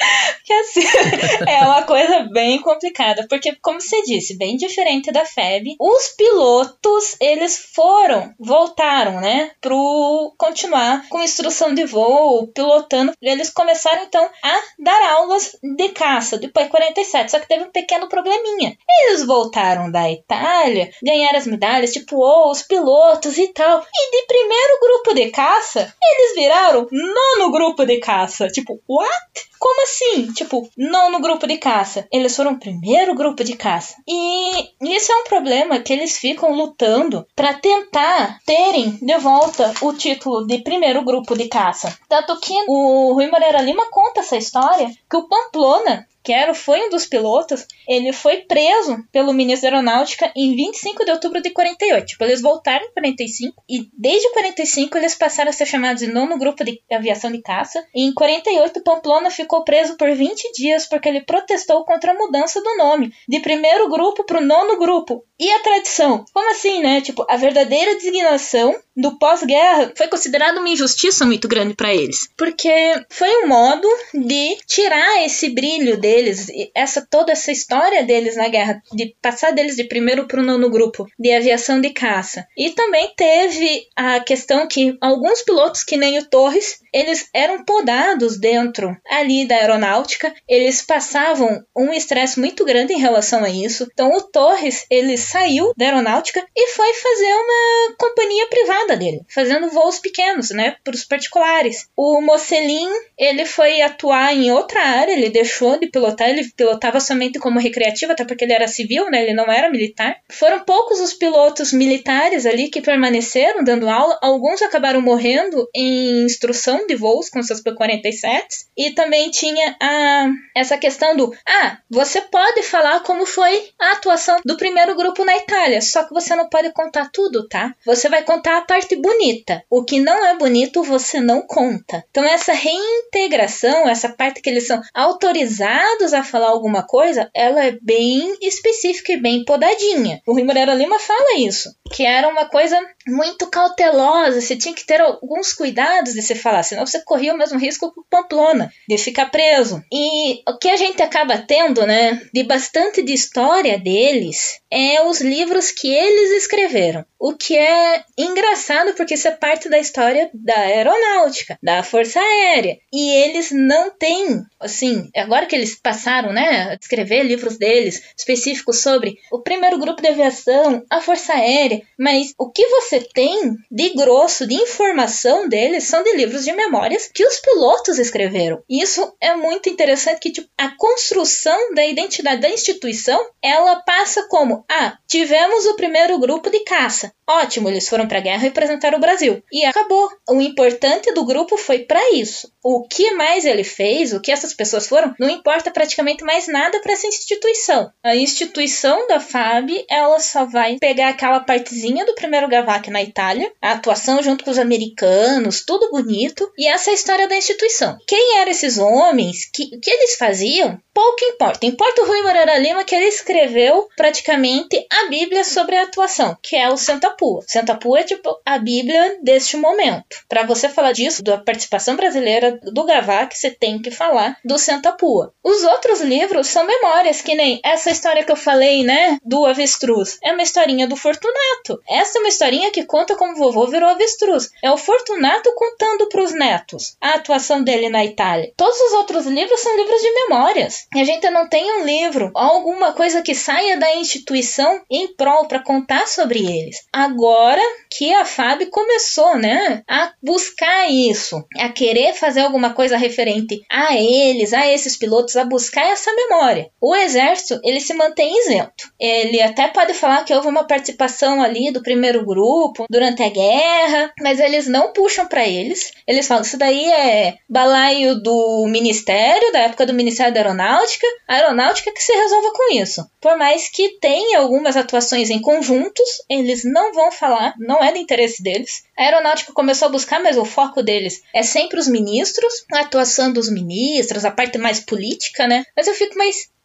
Que assim, é uma coisa bem complicada, porque, como você disse, bem diferente da F E B, os pilotos, eles foram, voltaram, né, pro continuar com instrução de voo, pilotando. Eles começaram, então, a dar aulas de caça, depois de quarenta e sete, só que teve um pequeno probleminha. Eles voltaram da Itália, ganharam as medalhas, tipo, oh, os pilotos e tal, e de primeiro grupo de caça, eles viraram nono grupo de caça. Tipo, what? Como assim? Tipo, nono grupo de caça. Eles foram o primeiro grupo de caça. E isso é um problema que eles ficam lutando para tentar terem de volta o título de primeiro grupo de caça. Tanto que o Rui Moreira Lima conta essa história, que o Pamplona, que era, foi um dos pilotos, ele foi preso pelo ministro da Aeronáutica em vinte e cinco de outubro de quarenta e oito. Tipo, eles voltaram em quarenta e cinco e desde quarenta e cinco eles passaram a ser chamados de nono grupo de aviação de caça. E em quarenta e oito, Pamplona ficou preso por vinte dias porque ele protestou contra a mudança do nome de primeiro grupo para o nono grupo. E a tradição? Como assim, né? Tipo, a verdadeira designação do pós-guerra foi considerada uma injustiça muito grande para eles, porque foi um modo de tirar esse brilho deles, essa, toda essa história deles na guerra, de passar deles de primeiro para o nono grupo de aviação de caça. E também teve a questão que alguns pilotos, que nem o Torres, eles eram podados dentro ali da aeronáutica, eles passavam um estresse muito grande em relação a isso. Então o Torres, ele saiu da aeronáutica e foi fazer uma companhia privada dele, fazendo voos pequenos, né, para os particulares. O Mocelin, ele foi atuar em outra área, ele deixou de pilotar, ele pilotava somente como recreativo, até porque ele era civil, né, ele não era militar. Foram poucos os pilotos militares ali que permaneceram dando aula, alguns acabaram morrendo em instrução de voos com seus P quarenta e sete, e também tinha a, essa questão do, ah, você pode falar como foi a atuação do primeiro grupo na Itália, só que você não pode contar tudo, tá? Você vai contar a parte bonita. O que não é bonito, você não conta. Então essa reintegração, essa parte que eles são autorizados a falar alguma coisa, ela é bem específica e bem podadinha. O Rui Moreira Lima fala isso, que era uma coisa muito cautelosa, você tinha que ter alguns cuidados de se falar, senão você corria o mesmo risco que o Pamplona, de ficar preso. E o que a gente acaba tendo, né, de bastante de história deles, é os livros que eles escreveram. O que é engraçado, porque isso é parte da história da aeronáutica, da Força Aérea. E eles não têm, assim, agora que eles passaram, né, a escrever livros deles, específicos sobre o primeiro grupo de aviação, a Força Aérea, mas o que você tem de grosso, de informação deles, são de livros de memórias que os pilotos escreveram. E isso é muito interessante, que tipo, a construção da identidade da instituição, ela passa como, ah, tivemos o primeiro grupo de caça. Ótimo, eles foram para a guerra e representaram o Brasil. E acabou. O importante do grupo foi para isso. O que mais ele fez, o que essas pessoas foram, não importa praticamente mais nada para essa instituição. A instituição da F A B, ela só vai pegar aquela partezinha do primeiro Gavac na Itália, a atuação junto com os americanos, tudo bonito, e essa é a história da instituição. Quem eram esses homens? Que, o que eles faziam? Pouco importa. Importa o Rui Moreira Lima, que ele escreveu praticamente a Bíblia sobre a atuação, que é o Santa Pua. Santa Pua é tipo a Bíblia deste momento. Para você falar disso, da participação brasileira do Gavac, você tem que falar do Santa Pua. Os outros livros são memórias, que nem essa história que eu falei, né, do avestruz. É uma historinha do Fortunato. Essa é uma historinha que conta como o vovô virou avestruz. É o Fortunato contando para os netos a atuação dele na Itália. Todos os outros livros são livros de memórias. E a gente não tem um livro, alguma coisa que saia da instituição em prol para contar sobre eles. Agora que a F A B começou, né, a buscar isso, a querer fazer alguma coisa referente a eles, a esses pilotos, a buscar essa memória. O exército, ele se mantém isento. Ele até pode falar que houve uma participação ali do primeiro grupo durante a guerra, mas eles não puxam para eles. Eles falam que isso daí é balaio do Ministério, da época do Ministério da Aeronáutica, a Aeronáutica que se resolva com isso. Por mais que tenha algumas atuações em conjuntos, eles não vão falar, não é do interesse deles. A Aeronáutica começou a buscar, mas o foco deles é sempre os ministros, a atuação dos ministros, a parte mais política, né? Mas eu fico, mas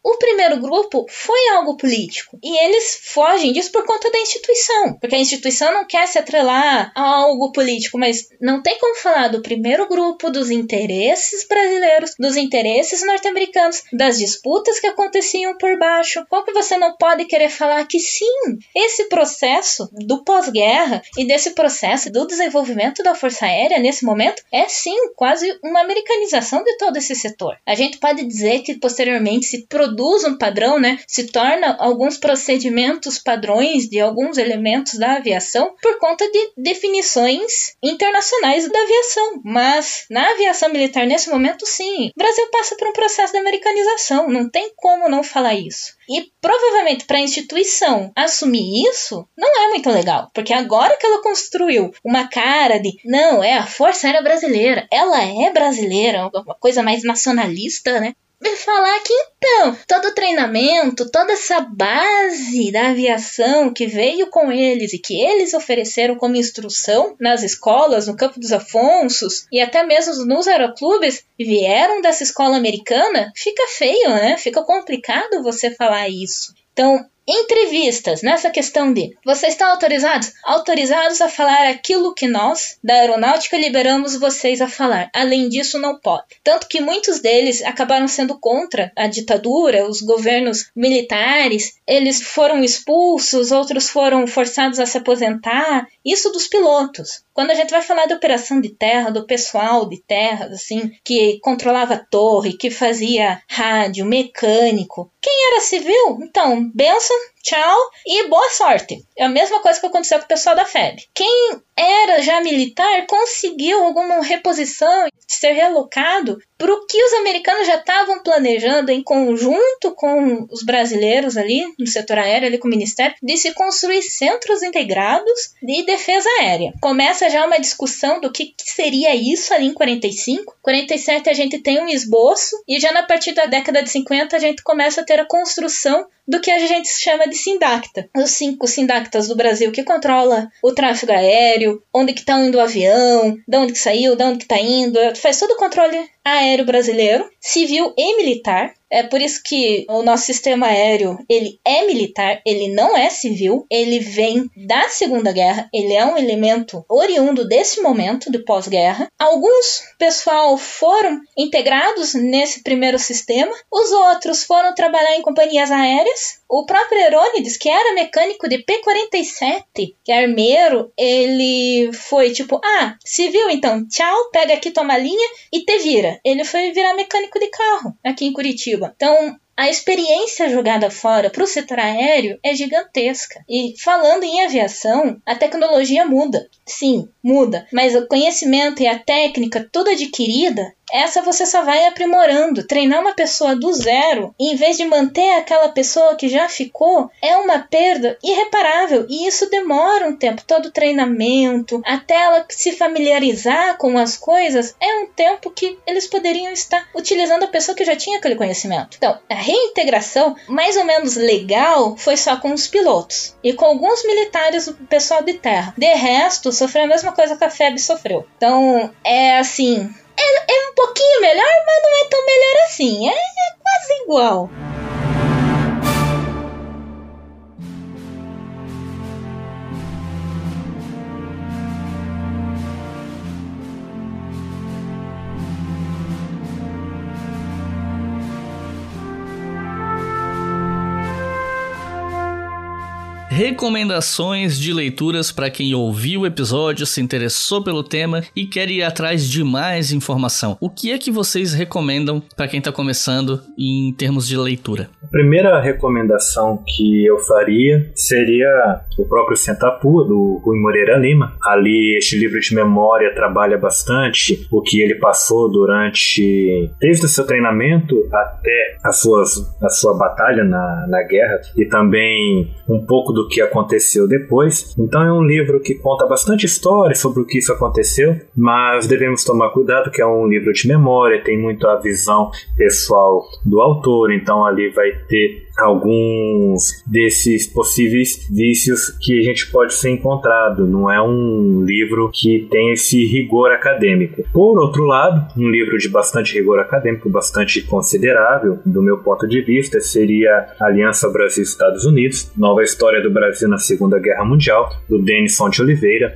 o primeiro grupo foi algo político. E eles fogem disso por conta da instituição. Porque a instituição não quer se atrelar a algo político, mas não tem como falar do primeiro grupo, dos interesses brasileiros, dos interesses norte-americanos, das disputas que aconteciam por baixo. Como que você não pode querer falar que sim, esse processo do pós-guerra e desse processo do desenvolvimento da Força Aérea nesse momento é sim quase uma americanização de todo esse setor. A gente pode dizer que posteriormente se produz um padrão, né, se torna alguns procedimentos padrões de alguns elementos da aviação por conta de definições internacionais da aviação. Mas na aviação militar nesse momento sim, o Brasil passa por um processo de americanização, não tem como não falar isso. E provavelmente para a instituição assumir isso não é muito legal, porque agora que ela construiu uma cara de não, é a Força Aérea Brasileira, ela é brasileira, uma coisa mais nacionalista, né? E falar que então, todo o treinamento, toda essa base da aviação que veio com eles e que eles ofereceram como instrução nas escolas, no Campo dos Afonsos e até mesmo nos aeroclubes, vieram dessa escola americana, fica feio, né? Fica complicado você falar isso. Então, entrevistas nessa questão de vocês estão autorizados? Autorizados a falar aquilo que nós, da aeronáutica, liberamos vocês a falar. Além disso, não pode. Tanto que muitos deles acabaram sendo contra a ditadura, os governos militares, eles foram expulsos, outros foram forçados a se aposentar. Isso dos pilotos. Quando a gente vai falar de operação de terra, do pessoal de terras, assim, que controlava a torre, que fazia rádio, mecânico, quem era civil? Então, benção, tchau e boa sorte. É a mesma coisa que aconteceu com o pessoal da F E B. Quem era já militar conseguiu alguma reposição, ser relocado para o que os americanos já estavam planejando em conjunto com os brasileiros ali, no setor aéreo, ali com o Ministério, de se construir centros integrados de defesa aérea. Começa já uma discussão do que, que seria isso ali em quarenta e cinco. quarenta e sete a gente tem um esboço e já na partir da década de cinquenta a gente começa a ter a construção do que a gente chama de SINDACTA. Os cinco SINDACTAs do Brasil que controla o tráfego aéreo, onde que está indo o avião, de onde que saiu, de onde que está indo, faz todo o controle aéreo brasileiro, civil e militar. É por isso que o nosso sistema aéreo, ele é militar, ele não é civil, ele vem da Segunda Guerra, ele é um elemento oriundo desse momento de pós-guerra. Alguns pessoal foram integrados nesse primeiro sistema, os outros foram trabalhar em companhias aéreas. O próprio Herônides, que era mecânico de P quarenta e sete, que é armeiro, ele foi tipo, ah, civil então, tchau, pega aqui tua malinha e te vira. Ele foi virar mecânico de carro aqui em Curitiba. Então, a experiência jogada fora para o setor aéreo é gigantesca. E falando em aviação, a tecnologia muda. Sim, muda. Mas o conhecimento e a técnica toda adquirida, essa você só vai aprimorando. Treinar uma pessoa do zero, em vez de manter aquela pessoa que já ficou, é uma perda irreparável. E isso demora um tempo. Todo o treinamento, até ela se familiarizar com as coisas, é um tempo que eles poderiam estar utilizando a pessoa que já tinha aquele conhecimento. Então, a reintegração mais ou menos legal foi só com os pilotos e com alguns militares do pessoal de terra. De resto, sofreu a mesma coisa que a F E B sofreu. Então, é assim, é, é um pouquinho melhor, mas não é tão melhor assim. É, é quase igual. Recomendações de leituras para quem ouviu o episódio, se interessou pelo tema e quer ir atrás de mais informação. O que é que vocês recomendam para quem está começando em termos de leitura? A primeira recomendação que eu faria seria o próprio Sentapua, do Rui Moreira Lima. Ali, este livro de memória trabalha bastante o que ele passou durante, desde o seu treinamento até a sua, a sua batalha na, na guerra, e também um pouco do que aconteceu depois. Então é um livro que conta bastante história sobre o que isso aconteceu, mas devemos tomar cuidado que é um livro de memória, tem muito a visão pessoal do autor, então ali vai ter alguns desses possíveis vícios que a gente pode ser encontrado. Não é um livro que tem esse rigor acadêmico. Por outro lado, um livro de bastante rigor acadêmico, bastante considerável, do meu ponto de vista, seria Aliança Brasil-Estados Unidos, Nova História do Brasil na Segunda Guerra Mundial, do Denis Fonte Oliveira.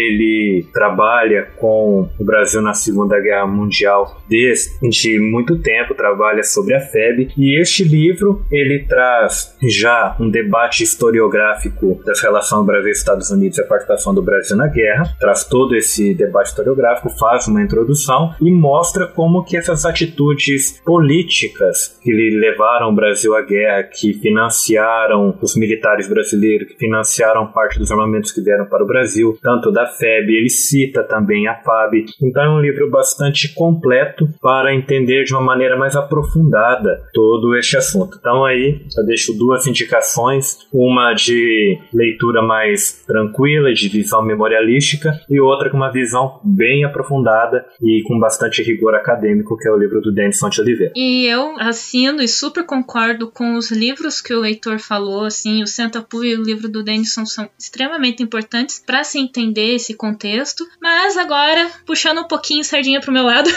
Ele trabalha com o Brasil na Segunda Guerra Mundial desde muito tempo, trabalha sobre a F E B, e este livro ele traz já um debate historiográfico das relações Brasil-Estados Unidos e a participação do Brasil na guerra, traz todo esse debate historiográfico, faz uma introdução e mostra como que essas atitudes políticas que levaram o Brasil à guerra, que financiaram os militares brasileiros, que financiaram parte dos armamentos que vieram para o Brasil, tanto da F E B, ele cita também a F A B. Então é um livro bastante completo para entender de uma maneira mais aprofundada todo este assunto. Então aí eu deixo duas indicações, uma de leitura mais tranquila, de visão memorialística, e outra com uma visão bem aprofundada e com bastante rigor acadêmico, que é o livro do Denis Fonte Oliveira. E eu assino e super concordo com os livros que o Heitor falou, assim, o Sentapu e o livro do Denison são extremamente importantes para se entender esse contexto, mas agora, puxando um pouquinho sardinha pro meu lado,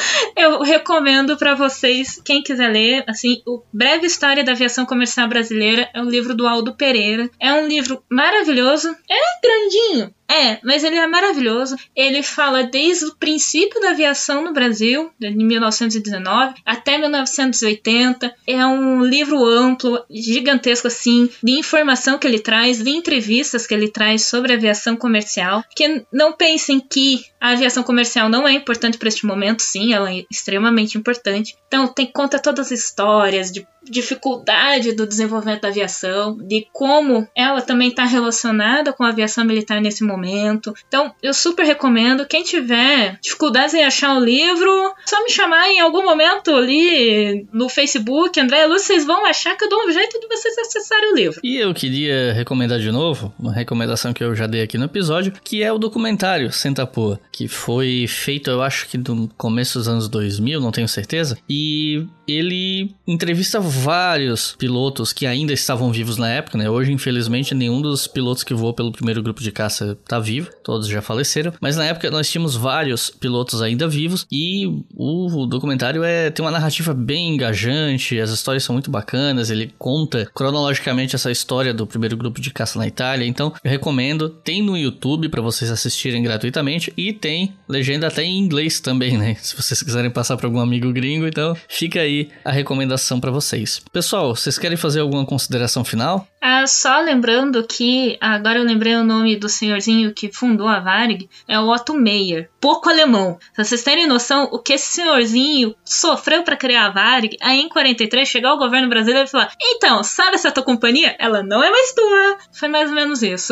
eu recomendo para vocês, quem quiser ler, assim, o Breve História da Aviação Comercial Brasileira, é um livro do Aldo Pereira, é um livro maravilhoso, é grandinho, É, mas ele é maravilhoso. Ele fala desde o princípio da aviação no Brasil, de mil novecentos e dezenove, até mil novecentos e oitenta. É um livro amplo, gigantesco assim, de informação que ele traz, de entrevistas que ele traz sobre a aviação comercial. Que não pensem que a aviação comercial não é importante para este momento. Sim, ela é extremamente importante. Então, tem, conta todas as histórias de dificuldade do desenvolvimento da aviação, de como ela também está relacionada com a aviação militar nesse momento. Então, eu super recomendo. Quem tiver dificuldades em achar o livro, só me chamar em algum momento ali no Facebook, André Lúcio, vocês vão achar que eu dou um jeito de vocês acessarem o livro. E eu queria recomendar de novo, uma recomendação que eu já dei aqui no episódio, que é o documentário Sentapu, que foi feito, eu acho que no começo dos anos dois mil, não tenho certeza, e ele entrevista vários pilotos que ainda estavam vivos na época, né? Hoje, infelizmente, nenhum dos pilotos que voou pelo primeiro grupo de caça tá vivo, todos já faleceram, mas na época nós tínhamos vários pilotos ainda vivos e o documentário é, tem uma narrativa bem engajante, as histórias são muito bacanas, ele conta cronologicamente essa história do primeiro grupo de caça na Itália, então eu recomendo, tem no YouTube para vocês assistirem gratuitamente e tem legenda até em inglês também, né? Se vocês quiserem passar para algum amigo gringo, então fica aí a recomendação para vocês. Pessoal, vocês querem fazer alguma consideração final? Ah, só lembrando que, agora eu lembrei o nome do senhorzinho que fundou a Varig, é o Otto Meyer, pouco alemão. Pra vocês terem noção, o que esse senhorzinho sofreu para criar a Varig, aí em quarenta e três chegar o governo brasileiro e falar: então, sabe essa tua companhia? Ela não é mais tua. Foi mais ou menos isso.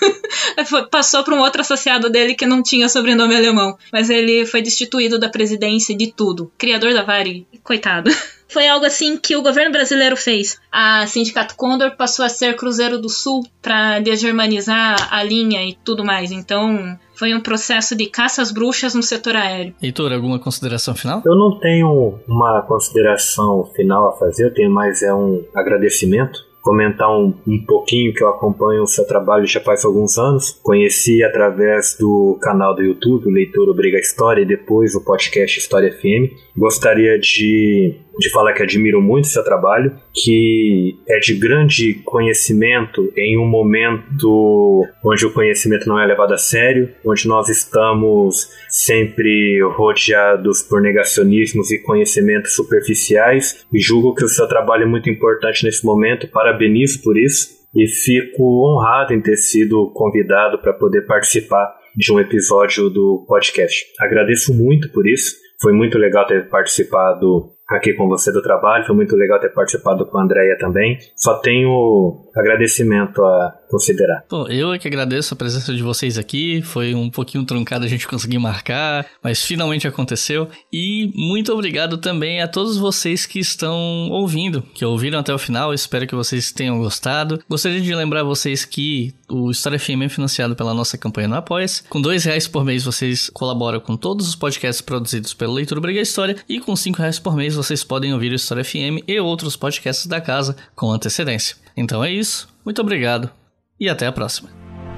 Passou para um outro associado dele que não tinha sobrenome alemão, mas ele foi destituído da presidência de tudo. Criador da Varig, coitado. Foi algo assim que o governo brasileiro fez. A Sindicato Condor passou a ser Cruzeiro do Sul para desgermanizar a linha e tudo mais. Então, foi um processo de caça às bruxas no setor aéreo. Heitor, alguma consideração final? Eu não tenho uma consideração final a fazer, eu tenho mais é um agradecimento. Comentar um, um pouquinho que eu acompanho o seu trabalho já faz alguns anos. Conheci através do canal do YouTube, o Leitor Obriga a História, e depois o podcast História F M. Gostaria de, de falar que admiro muito o seu trabalho, que é de grande conhecimento em um momento onde o conhecimento não é levado a sério, onde nós estamos sempre rodeados por negacionismos e conhecimentos superficiais, e julgo que o seu trabalho é muito importante nesse momento. Parabenizo por isso e fico honrado em ter sido convidado para poder participar de um episódio do podcast. Agradeço muito por isso, foi muito legal ter participado aqui com você do trabalho, foi muito legal ter participado com a Andréia também. Só tenho agradecimento a considerar. Pô, eu é que agradeço a presença de vocês aqui, foi um pouquinho truncado a gente conseguir marcar, mas finalmente aconteceu. E muito obrigado também a todos vocês que estão ouvindo, que ouviram até o final, espero que vocês tenham gostado. Gostaria de lembrar vocês que o História F M é financiado pela nossa campanha no Apoia-se. Com dois reais por mês vocês colaboram com todos os podcasts produzidos pelo Leitor Obriga a História, e com cinco reais por mês vocês podem ouvir o História F M e outros podcasts da casa com antecedência. Então é isso, muito obrigado e até a próxima.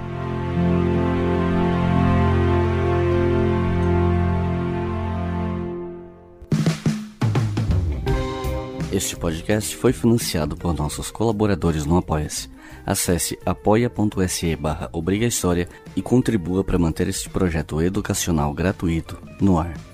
Este podcast foi financiado por nossos colaboradores no Apoia-se. Acesse apoia.se barra Obriga História e contribua para manter este projeto educacional gratuito no ar.